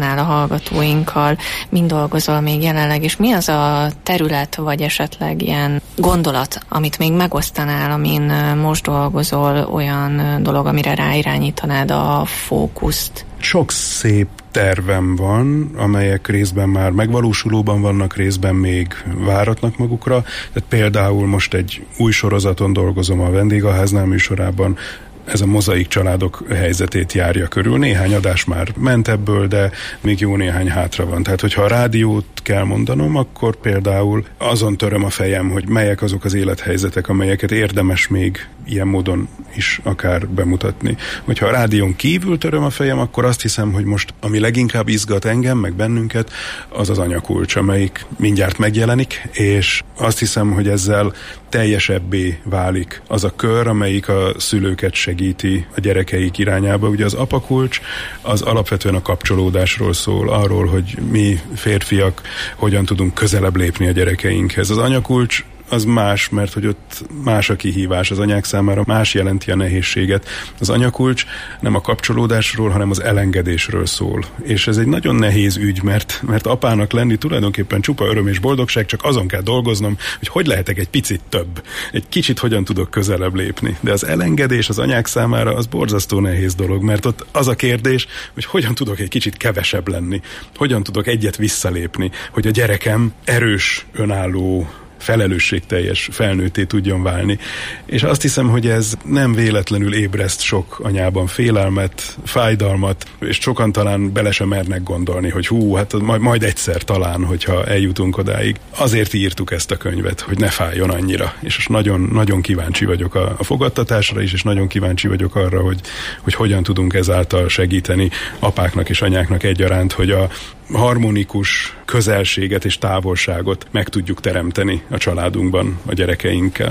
megosztanál a hallgatóinkkal, mind dolgozol még jelenleg, és mi az a terület, vagy esetleg ilyen gondolat, amit még megosztanál, amin most dolgozol, olyan dolog, amire ráirányítanád a fókuszt? Sok szép tervem van, amelyek részben már megvalósulóban vannak, részben még váratnak magukra. Tehát például most egy új sorozaton dolgozom a Vendégháznál műsorában, ez a mozaik családok helyzetét járja körül. Néhány adás már ment ebből, de még jó néhány hátra van. Tehát, hogyha a rádiót kell mondanom, akkor például azon töröm a fejem, hogy melyek azok az élethelyzetek, amelyeket érdemes még ilyen módon is akár bemutatni. Hogyha a rádión kívül töröm a fejem, akkor azt hiszem, hogy most ami leginkább izgat engem, meg bennünket, az az anyakulcs, amelyik mindjárt megjelenik, és azt hiszem, hogy ezzel teljesebbé válik az a kör, amelyik a szülőket segíti a gyerekeik irányába. Ugye az apakulcs az alapvetően a kapcsolódásról szól, arról, hogy mi férfiak hogyan tudunk közelebb lépni a gyerekeinkhez. Az anyakulcs az más, mert hogy ott más a kihívás, az anyák számára más jelenti a nehézséget. Az anyakulcs nem a kapcsolódásról, hanem az elengedésről szól. És ez egy nagyon nehéz ügy, mert apának lenni tulajdonképpen csupa öröm és boldogság, csak azon kell dolgoznom, hogy lehetek egy picit több. Egy kicsit hogyan tudok közelebb lépni. De az elengedés az anyák számára az borzasztó nehéz dolog, mert ott az a kérdés, hogy hogyan tudok egy kicsit kevesebb lenni. Hogyan tudok egyet visszalépni, hogy a gyerekem erős, önálló, felelősségteljes felnőtté tudjon válni. És azt hiszem, hogy ez nem véletlenül ébreszt sok anyában félelmet, fájdalmat, és sokan talán bele sem mernek gondolni, hogy hát majd egyszer talán, hogyha eljutunk odáig. Azért írtuk ezt a könyvet, hogy ne fájjon annyira. És most nagyon, nagyon kíváncsi vagyok a fogadtatásra is, és nagyon kíváncsi vagyok arra, hogy hogyan tudunk ezáltal segíteni apáknak és anyáknak egyaránt, hogy a harmonikus közelséget és távolságot meg tudjuk teremteni a családunkban a gyerekeinkkel.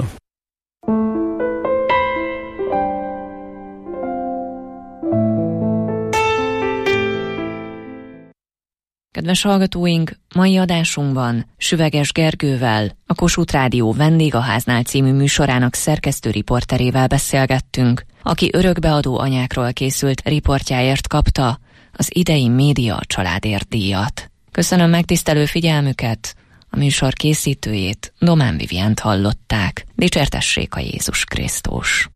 Kedves hallgatóink, mai adásunkban Süveges Gergővel, a Kossuth Rádió Vendégháznál című műsorának szerkesztő riporterével beszélgettünk, aki örökbeadó anyákról készült riportjáért kapta az idei Média Családért díjat. Köszönöm megtisztelő figyelmüket, a műsor készítőjét, Domán Vivient hallották. Dicsértessék a Jézus Krisztus!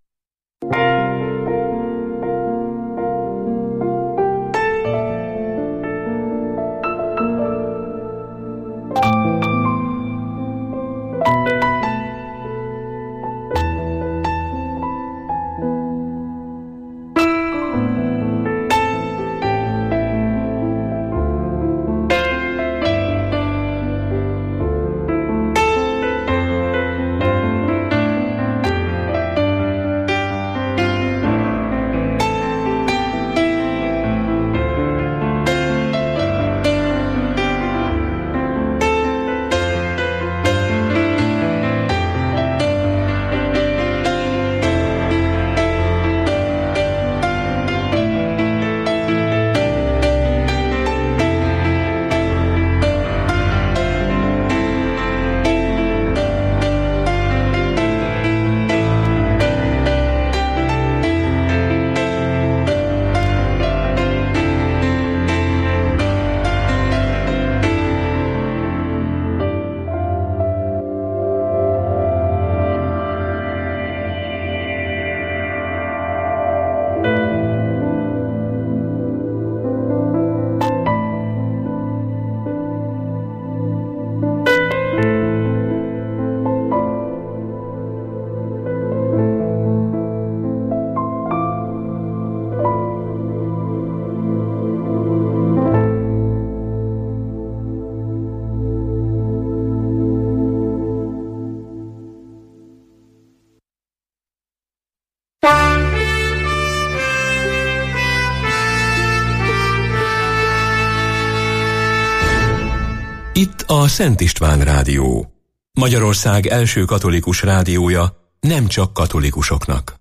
Itt a Szent István Rádió, Magyarország első katolikus rádiója, nem csak katolikusoknak.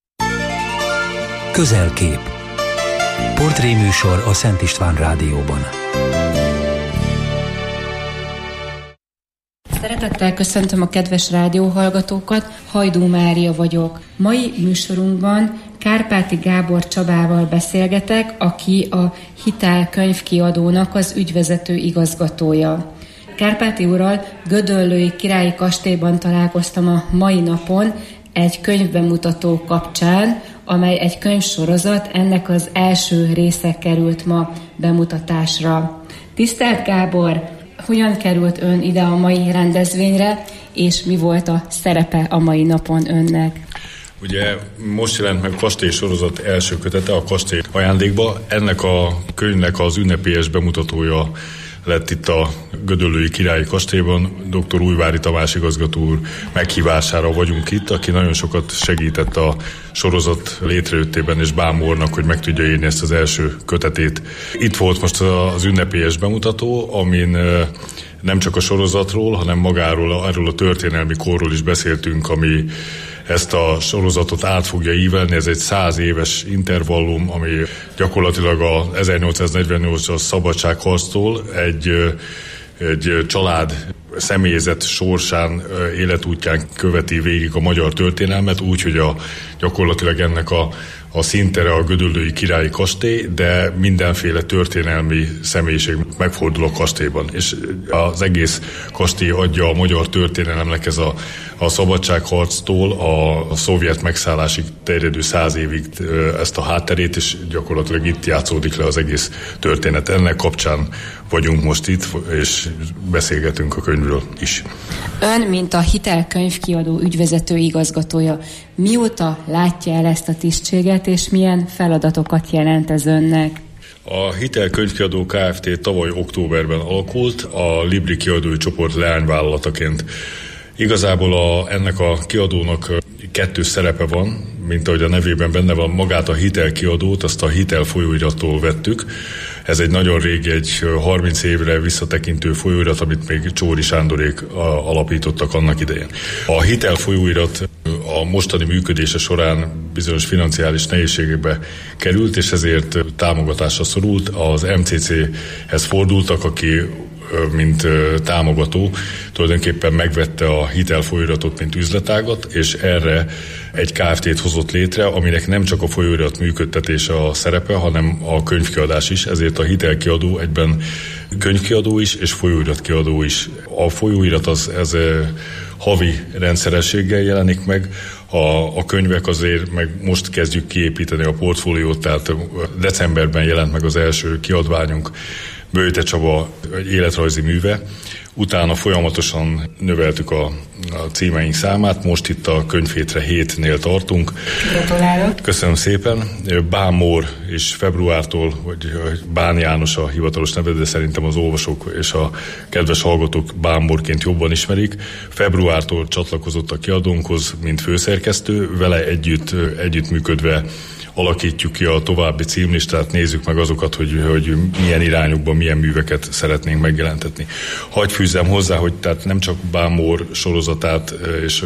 Közelkép. Portréműsor a Szent István Rádióban. Szeretettel köszöntöm a kedves rádióhallgatókat, Hajdú Mária vagyok. Mai műsorunkban Kárpáti Gábor Csabával beszélgetek, aki a Hitel könyvkiadónak az ügyvezető igazgatója. Kárpáti úrral Gödöllői Királyi Kastélyban találkoztam a mai napon egy könyvbemutató kapcsán, amely egy könyvsorozat, ennek az első része került ma bemutatásra. Tisztelt Gábor, hogyan került ön ide a mai rendezvényre, és mi volt a szerepe a mai napon önnek? Ugye most jelent meg a Kastély sorozat első kötete, a Kastély ajándékba. Ennek a könyvnek az ünnepélyes bemutatója lett itt a Gödöllői Királyi Kastélyban. Dr. Újvári Tamás igazgató úr meghívására vagyunk itt, aki nagyon sokat segített a sorozat létrejöttében, és Bámornak, hogy meg tudja írni ezt az első kötetét. Itt volt most az ünnepélyes bemutató, amin nem csak a sorozatról, hanem magáról, erről a történelmi korról is beszéltünk, ami ezt a sorozatot át fogja ívelni. Ez egy 100 éves intervallum, ami gyakorlatilag a 1848-as szabadságharctól egy család személyzet sorsán, életútján követi végig a magyar történelmet, úgyhogy gyakorlatilag ennek a színtere a Gödöllői Királyi Kastély, de mindenféle történelmi személyiség megfordul a kastélyban. És az egész kastély adja a magyar történelemnek ez a szabadságharctól a szovjet megszállásig terjedő 100 évig ezt a hátterét, és gyakorlatilag itt játszódik le az egész történet. Ennek kapcsán vagyunk most itt, és beszélgetünk a könyvről is. Ön, mint a Hitel könyvkiadó ügyvezető igazgatója, mióta látja el ezt a tisztséget, és milyen feladatokat jelent ez önnek? A Hitel könyvkiadó Kft. Tavaly októberben alakult, a Libri kiadói csoport leányvállalataként. Igazából ennek a kiadónak kettős szerepe van, mint ahogy a nevében benne van, magát a hitelkiadót, azt a Hitel folyóirattól vettük. Ez egy nagyon régi, egy 30 évre visszatekintő folyóirat, amit még Csóri Sándorék alapítottak annak idején. A Hitel folyóirat a mostani működése során bizonyos financiális nehézségekbe került, és ezért támogatásra szorult. Az MCC-hez fordultak, aki mint támogató tulajdonképpen megvette a hitelfolyóiratot, mint üzletágat, és erre egy Kft-t hozott létre, aminek nem csak a folyóirat működtetése a szerepe, hanem a könyvkiadás is, ezért a hitelkiadó egyben könyvkiadó is, és folyóiratkiadó is. A folyóirat ez havi rendszerességgel jelenik meg, a könyvek azért meg most kezdjük kiépíteni a portfóliót, tehát decemberben jelent meg az első kiadványunk, Böjte Csaba egy életrajzi műve, utána folyamatosan növeltük a címeink számát, most itt a Könyvhétre 7-nél tartunk. Gratulálok! Köszönöm szépen! Bámor és februártól, vagy Bán János a hivatalos neve, de szerintem az olvasók és a kedves hallgatók Bámorként jobban ismerik. Februártól csatlakozott a kiadónkhoz, mint főszerkesztő, vele együttműködve alakítjuk ki a további címlistát, nézzük meg azokat, hogy milyen irányokban, milyen műveket szeretnénk megjelentetni. Hadd fűzzem hozzá, hogy tehát nem csak Bámor sorozatát és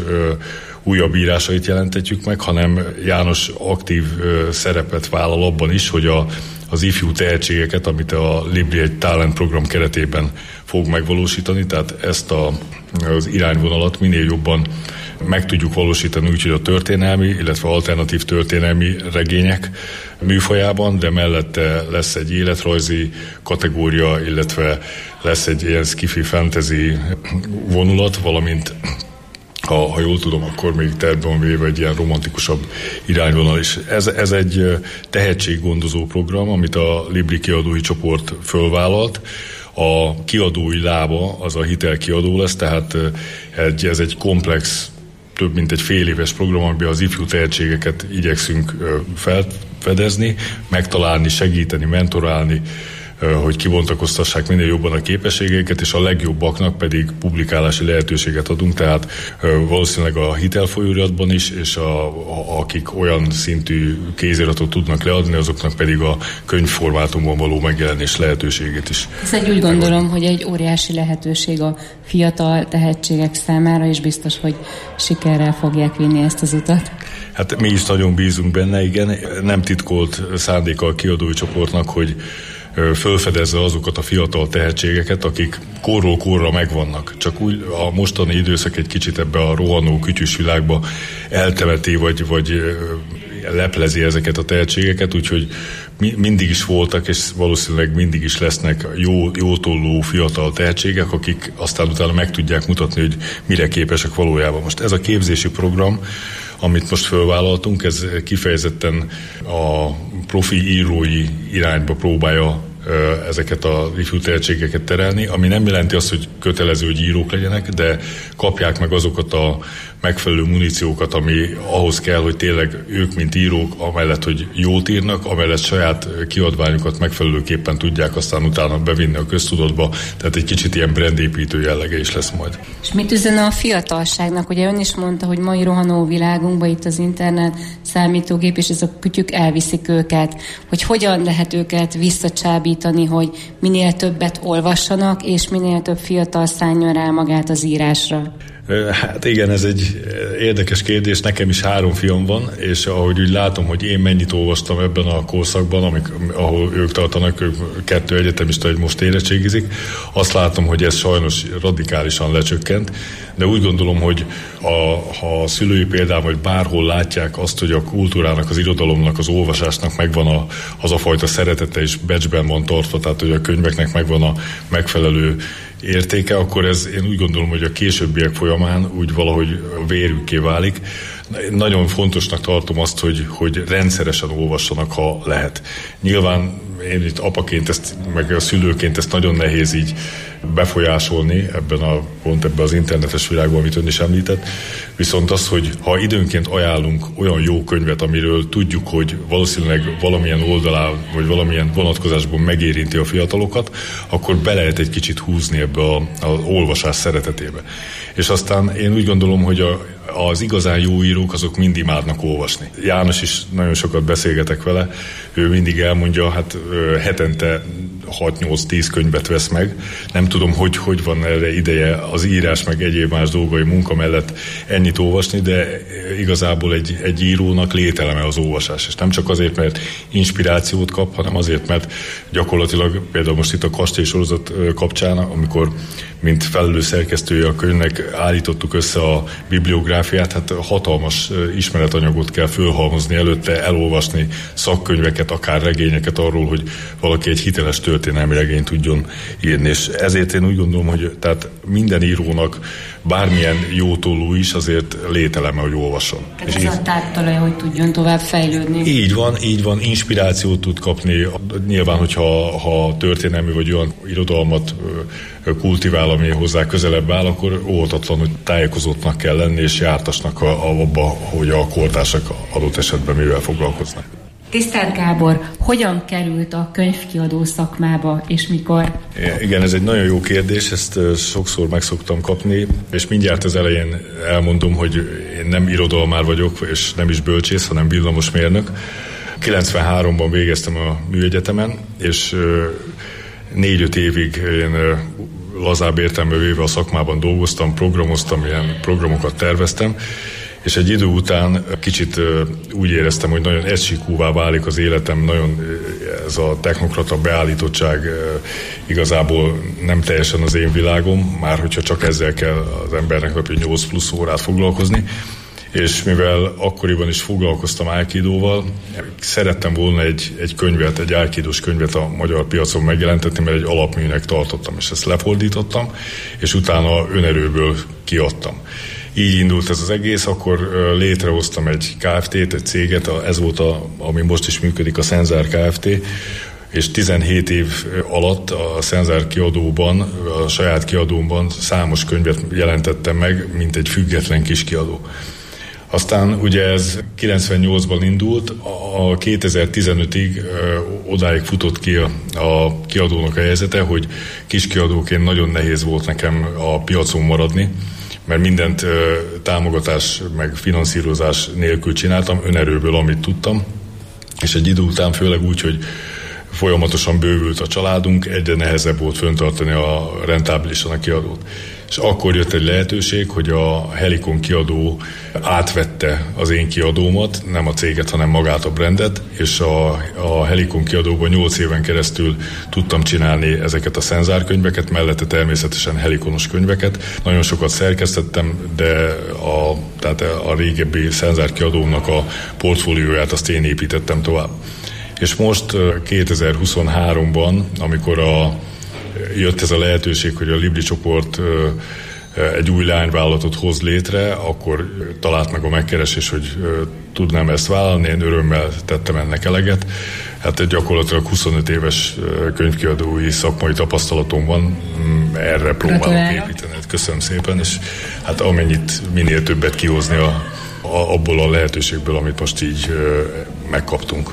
újabb írásait jelentetjük meg, hanem János aktív szerepet vállal abban is, hogy az ifjú tehetségeket, amit a Libri egy talent program keretében fog megvalósítani, tehát ezt az irányvonalat minél jobban meg tudjuk valósítani úgy, hogy a történelmi, illetve alternatív történelmi regények műfajában, de mellette lesz egy életrajzi kategória, illetve lesz egy ilyen sci-fi fantasy vonulat, valamint ha jól tudom, akkor még tervben véve egy ilyen romantikusabb irányvonal is. Ez egy tehetséggondozó program, amit a Libri kiadói csoport fölvállalt. A kiadói lába az a hitelkiadó lesz, tehát ez egy komplex, több mint egy fél éves program, amiben az ifjú tehetségeket igyekszünk felfedezni, megtalálni, segíteni, mentorálni, hogy kibontakoztassák minél jobban a képességeiket, és a legjobbaknak pedig publikálási lehetőséget adunk, tehát valószínűleg a hitelfolyóiratban is, és akik olyan szintű kéziratot tudnak leadni, azoknak pedig a könyvformátumban való megjelenés lehetőségét is. Ez úgy gondolom, hogy egy óriási lehetőség a fiatal tehetségek számára, és biztos, hogy sikerrel fogják vinni ezt az utat. Hát mi is nagyon bízunk benne, igen. Nem titkolt szándéka a kiadói csoportnak, hogy fölfedezze azokat a fiatal tehetségeket, akik korról korra megvannak. Csak úgy a mostani időszak egy kicsit ebbe a rohanó, kütyűs világba eltemeti, vagy leplezi ezeket a tehetségeket, úgyhogy mindig is voltak, és valószínűleg mindig is lesznek jótolló fiatal tehetségek, akik aztán utána meg tudják mutatni, hogy mire képesek valójában. Most ez a képzési program, amit most fölvállaltunk, ez kifejezetten a profi írói irányba próbálja ezeket a ifjú tehetségeket terelni, ami nem jelenti azt, hogy kötelező, hogy írók legyenek, de kapják meg azokat a megfelelő muníciókat, ami ahhoz kell, hogy tényleg ők, mint írók, amellett, hogy jót írnak, amellett saját kiadványukat megfelelőképpen tudják aztán utána bevinni a köztudatba, tehát egy kicsit ilyen brandépítő jellege is lesz majd. És mit üzene a fiatalságnak? Ugye ön is mondta, hogy mai rohanó világunkban itt az internet, számítógép és ezek a kütyük elviszik őket, hogy hogyan lehet őket visszacsábítani, hogy minél többet olvassanak, és minél több fiatal szálljon rá magát az írásra. Hát igen, ez egy érdekes kérdés, nekem is 3 fiam van, és ahogy úgy látom, hogy én mennyit olvastam ebben a korszakban, ahol ők tartanak, ők 2 egyetemista, hogy most érettségizik, azt látom, hogy ez sajnos radikálisan lecsökkent, de úgy gondolom, hogy ha a szülői például, vagy bárhol látják azt, hogy a kultúrának, az irodalomnak, az olvasásnak megvan az a fajta szeretete, és becsben van tartva, tehát hogy a könyveknek megvan a megfelelő értéke, akkor ez én úgy gondolom, hogy a későbbiek folyamán úgy valahogy vérükké válik. Nagyon fontosnak tartom azt, hogy rendszeresen olvassanak, ha lehet. Nyilván én itt apaként, meg a szülőként ezt nagyon nehéz így befolyásolni pont ebben az internetes világban, amit ön is említett. Viszont az, hogy ha időnként ajánlunk olyan jó könyvet, amiről tudjuk, hogy valószínűleg valamilyen oldalán, vagy valamilyen vonatkozásban megérinti a fiatalokat, akkor be lehet egy kicsit húzni ebbe az olvasás szeretetébe. És aztán én úgy gondolom, hogy az igazán jó írók azok mind imádnak olvasni. János is, nagyon sokat beszélgetek vele, ő mindig elmondja, hát hetente 6-8-10 könyvet vesz meg. Nem tudom, hogy van erre ideje az írás, meg egyéb más dolgai munka mellett ennyit olvasni, de igazából egy írónak lételeme az olvasás. És nem csak azért, mert inspirációt kap, hanem azért, mert gyakorlatilag például most itt a Kastély sorozat kapcsán, amikor mint felelő szerkesztője a könyvnek állítottuk össze a bibliográfiát, hát hatalmas ismeretanyagot kell fölhalmozni előtte, elolvasni szakkönyveket, akár regényeket arról, hogy valaki egy hiteles történelmi regényt tudjon írni. És ezért én úgy gondolom, hogy tehát minden írónak bármilyen jótolló is azért lételeme, hogy olvasson. És ez a táptalaja, hogy tudjon tovább fejlődni. Így van, inspirációt tud kapni. Nyilván, hogyha történelmi vagy olyan irodalmat kultivál, ami hozzá közelebb áll, akkor óhatatlan, hogy tájékozottnak kell lenni, és jártasnak abba, hogy a kortársak adott esetben mivel foglalkoznak. Tisztelt Gábor, hogyan került a könyvkiadó szakmába, és mikor? Igen, ez egy nagyon jó kérdés, ezt sokszor meg szoktam kapni, és mindjárt az elején elmondom, hogy én nem irodalmár vagyok, és nem is bölcsész, hanem villamosmérnök. 93-ban végeztem a műegyetemen, és 4-5 évig én lazább értelmű véve a szakmában dolgoztam, programoztam, ilyen programokat terveztem, és egy idő után kicsit úgy éreztem, hogy nagyon egysíkúvá válik az életem, nagyon ez a technokrata beállítottság igazából nem teljesen az én világom, már hogyha csak ezzel kell az embernek napi 8 plusz órát foglalkozni. És mivel akkoriban is foglalkoztam Aikidóval, szerettem volna egy könyvet, egy Aikidós könyvet a magyar piacon megjelentetni, mert egy alapműnek tartottam, és ezt lefordítottam, és utána önerőből kiadtam. Így indult ez az egész, akkor létrehoztam egy Kft-t, egy céget, ez volt ami most is működik, a Szenzár Kft., és 17 év alatt a Szenzár kiadóban, a saját kiadómban számos könyvet jelentettem meg, mint egy független kis kiadó. Aztán ugye ez 98-ban indult, a 2015-ig odáig futott ki a kiadónak a helyzete, hogy kiskiadóként nagyon nehéz volt nekem a piacon maradni, mert mindent támogatás meg finanszírozás nélkül csináltam, önerőből, amit tudtam, és egy idő után főleg úgy, hogy folyamatosan bővült a családunk, egyre nehezebb volt fenntartani rentábilisan a kiadót. és akkor jött egy lehetőség, hogy a Helikon kiadó átvette az én kiadómat, nem a céget, hanem magát a brandet, és a Helikon kiadóban 8 éven keresztül tudtam csinálni ezeket a szenzárkönyveket, mellette természetesen helikonos könyveket. Nagyon sokat szerkesztettem, de tehát a régebbi szenzár kiadónak a portfólióját azt én építettem tovább. És most 2023-ban, amikor jött ez a lehetőség, hogy a Libri csoport egy új leányvállalatot hoz létre, akkor talált meg a megkeresés, hogy tudnám ezt vállalni, én örömmel tettem ennek eleget. Hát gyakorlatilag 25 éves könyvkiadói szakmai tapasztalatom van, erre próbálok építeni. Köszönöm szépen, és hát amennyit, minél többet kihozni abból a lehetőségből, amit most így megkaptunk.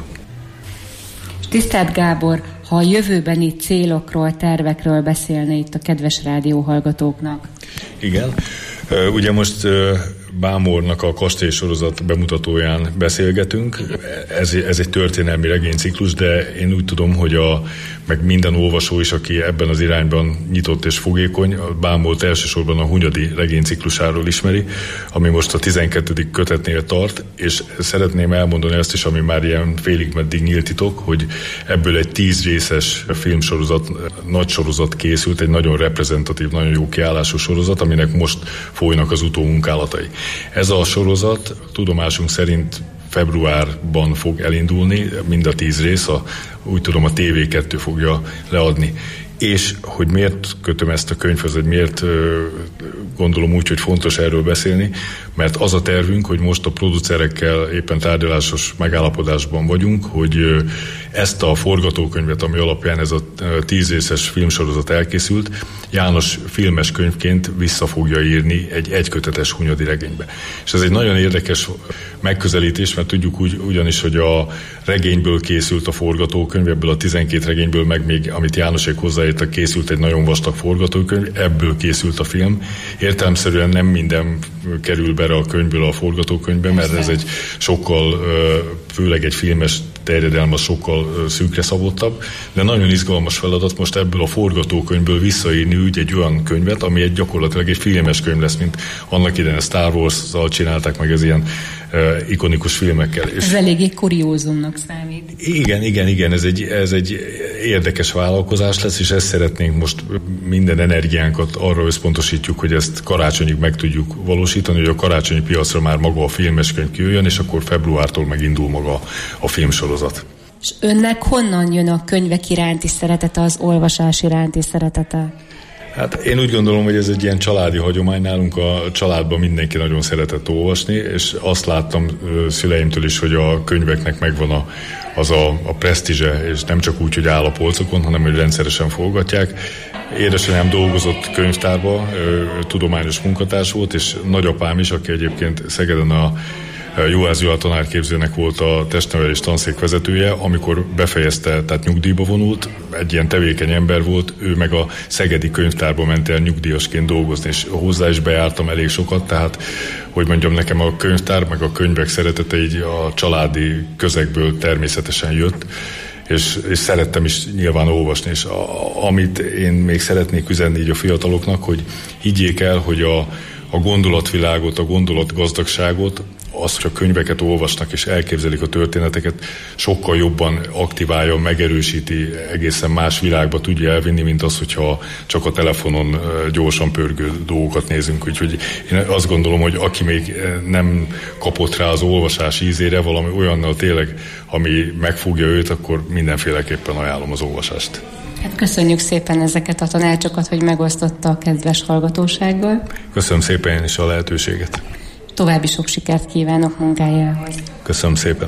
Tisztelt Gábor, ha a jövőbeni célokról, tervekről beszélne itt a kedves rádióhallgatóknak. Igen. Ugye most Bámornak a kastélysorozat bemutatóján beszélgetünk. Ez egy történelmi regényciklus, de én úgy tudom, hogy meg minden olvasó is, aki ebben az irányban nyitott és fogékony, a Bámort elsősorban a Hunyadi regényciklusáról ismeri, ami most a 12. kötetnél tart, és szeretném elmondani ezt is, ami már ilyen félig meddig nyílt titok, hogy ebből egy 10 részes filmsorozat, nagy sorozat készült, egy nagyon reprezentatív, nagyon jó kiállású sorozat, aminek most folynak az utómunkálatai. Ez a sorozat tudomásunk szerint februárban fog elindulni, mind a 10 rész, úgy tudom a TV2 fogja leadni. És hogy miért kötöm ezt a könyvhöz, hogy miért gondolom úgy, hogy fontos erről beszélni, mert az a tervünk, hogy most a producerekkel éppen tárgyalásos megállapodásban vagyunk, hogy ezt a forgatókönyvet, ami alapján ez a 10 részes filmsorozat elkészült, János filmes könyvként vissza fogja írni egy egykötetes Hunyadi regénybe. És ez egy nagyon érdekes megközelítés, mert tudjuk ugyanis, hogy a regényből készült a forgatókönyv, ebből a 12 regényből, meg még amit Jánosék hozzáértek, készült egy nagyon vastag forgatókönyv, ebből készült a film. Értelemszerűen nem minden kerül bele a könyvből a forgatókönyvbe, mert ez egy sokkal, főleg egy filmes terjedelme sokkal szűkre szabottabb, de nagyon izgalmas feladat most ebből a forgatókönyvből visszaírni úgy egy olyan könyvet, ami gyakorlatilag egy filmes könyv lesz, mint annak idején a Star Wars-zal csinálták meg ez ilyen ikonikus filmekkel. Ez eléggé kuriózumnak számít. Igen, ez egy érdekes vállalkozás lesz, és ezt szeretnénk most minden energiánkat arra összpontosítjuk, hogy ezt karácsonyig meg tudjuk valósítani, hogy a karácsonyi piacra már maga a filmes könyv kijöjjön, és akkor februártól megindul maga a filmsorozat. És önnek honnan jön a könyvek iránti szeretete, az olvasás iránti szeretete? Hát én úgy gondolom, hogy ez egy ilyen családi hagyomány. Nálunk a családban mindenki nagyon szeretett olvasni, és azt láttam szüleimtől is, hogy a könyveknek megvan az a presztízse, és nem csak úgy, hogy áll a polcokon, hanem hogy rendszeresen forgatják. Édesanyám dolgozott könyvtárba, tudományos munkatárs volt, és nagyapám is, aki egyébként Szegeden a Juhász Gyula tanárképzőnek volt a testnevelés tanszék vezetője, amikor befejezte, tehát nyugdíjba vonult, egy ilyen tevékeny ember volt, ő meg a szegedi könyvtárba ment el nyugdíjasként dolgozni, és hozzá is bejártam elég sokat, tehát, hogy mondjam, nekem a könyvtár, meg a könyvek szeretete így a családi közegből természetesen jött, és szerettem is nyilván olvasni, és amit én még szeretnék üzenni így a fiataloknak, hogy higgyék el, hogy a gondolatvilágot, a gondolatgazdagságot, az, hogy a könyveket olvasnak és elképzelik a történeteket, sokkal jobban aktiválja, megerősíti, egészen más világba tudja elvinni, mint az, hogyha csak a telefonon gyorsan pörgő dolgokat nézünk. Úgyhogy én azt gondolom, hogy aki még nem kapott rá az olvasás ízére, valami olyannal tényleg, ami megfogja őt, akkor mindenféleképpen ajánlom az olvasást. Hát köszönjük szépen ezeket a tanácsokat, hogy megosztotta a kedves hallgatósággal. Köszönöm szépen én is a lehetőséget. További sok sikert kívánok munkájához. Köszönöm szépen.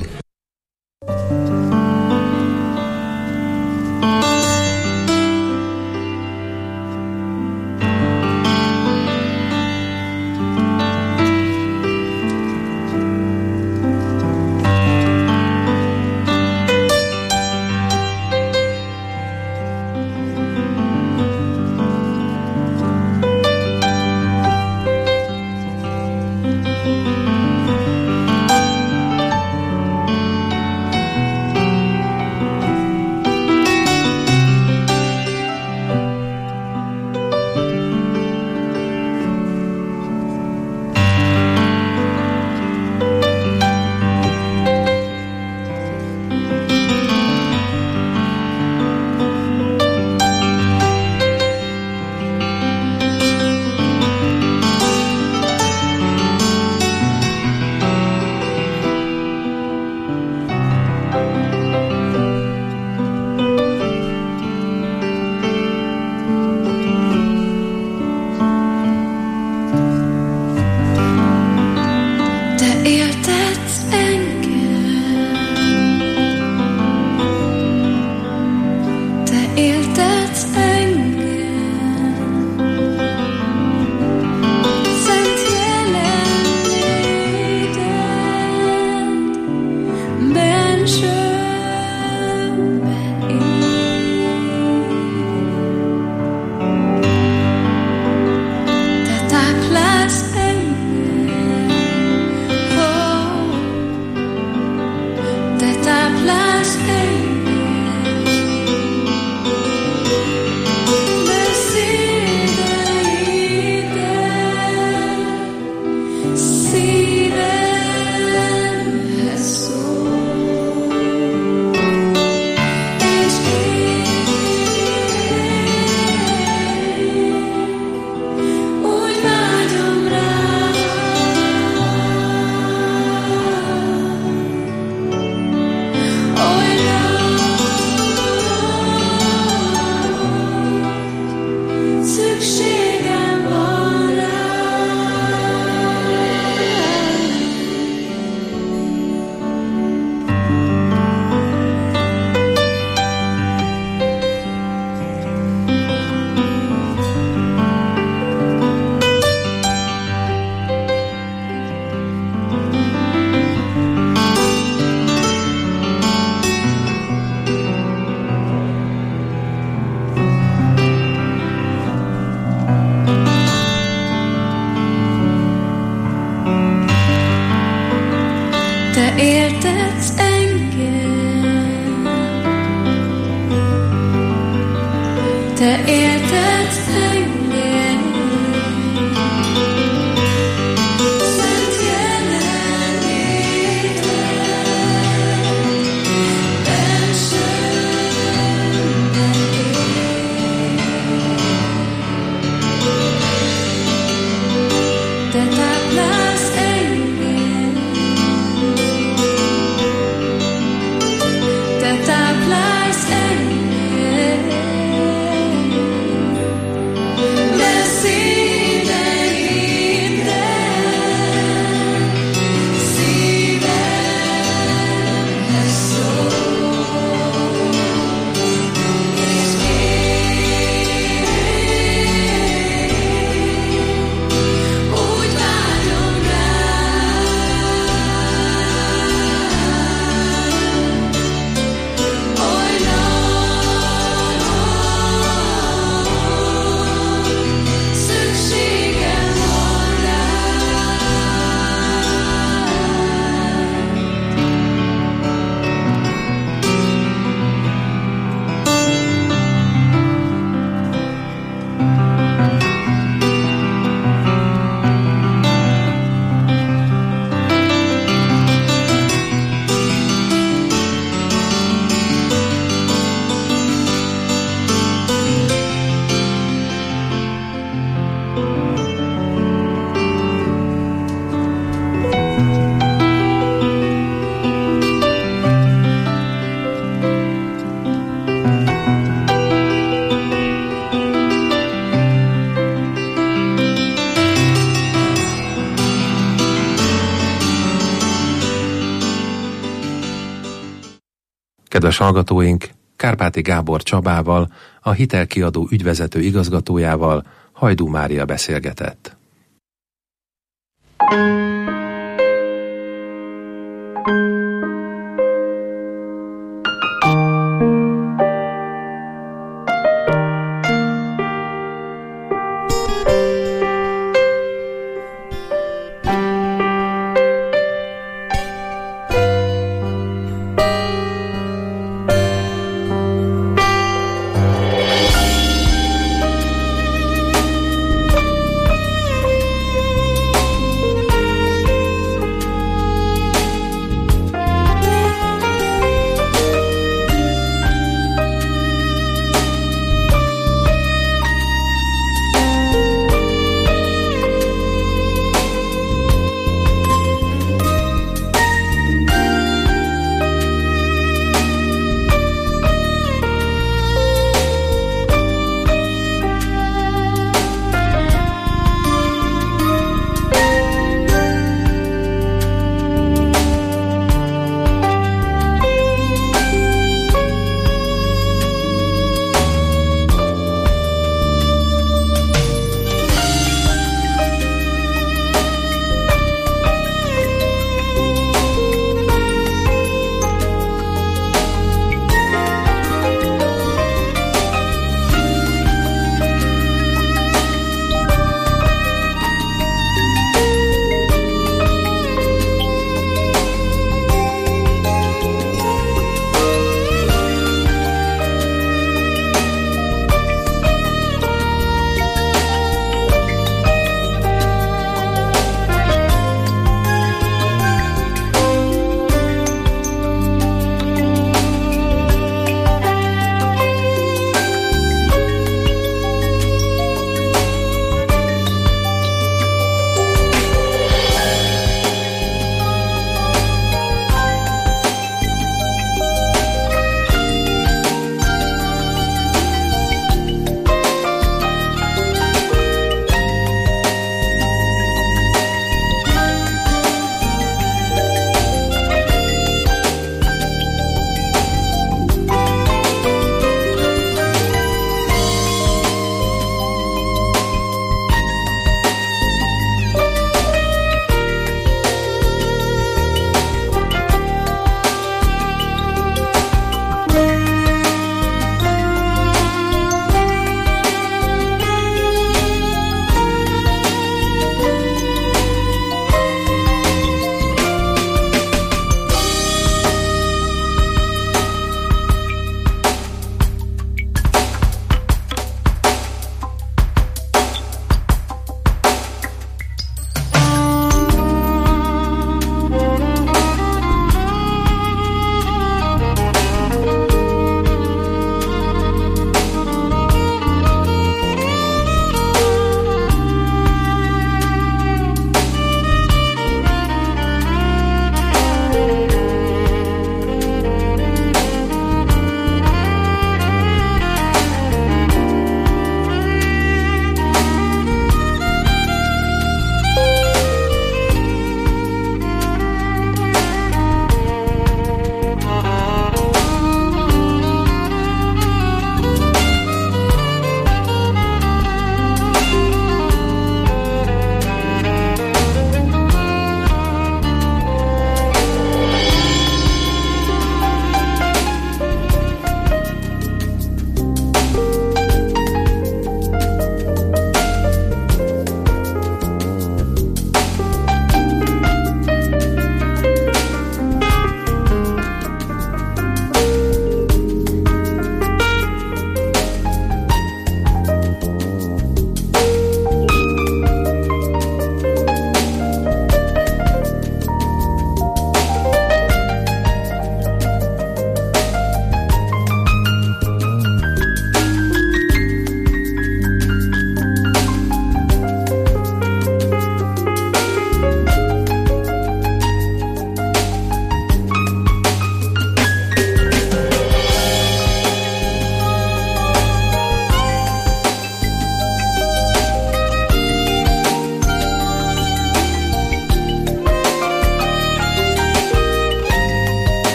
Kedves hallgatóink, Kárpáti Gábor Csabával, a hitelkiadó ügyvezető igazgatójával Hajdú Mária beszélgetett.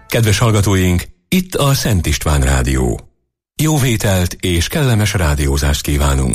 Kedves hallgatóink, itt a Szent István Rádió. Jó vételt és kellemes rádiózást kívánunk!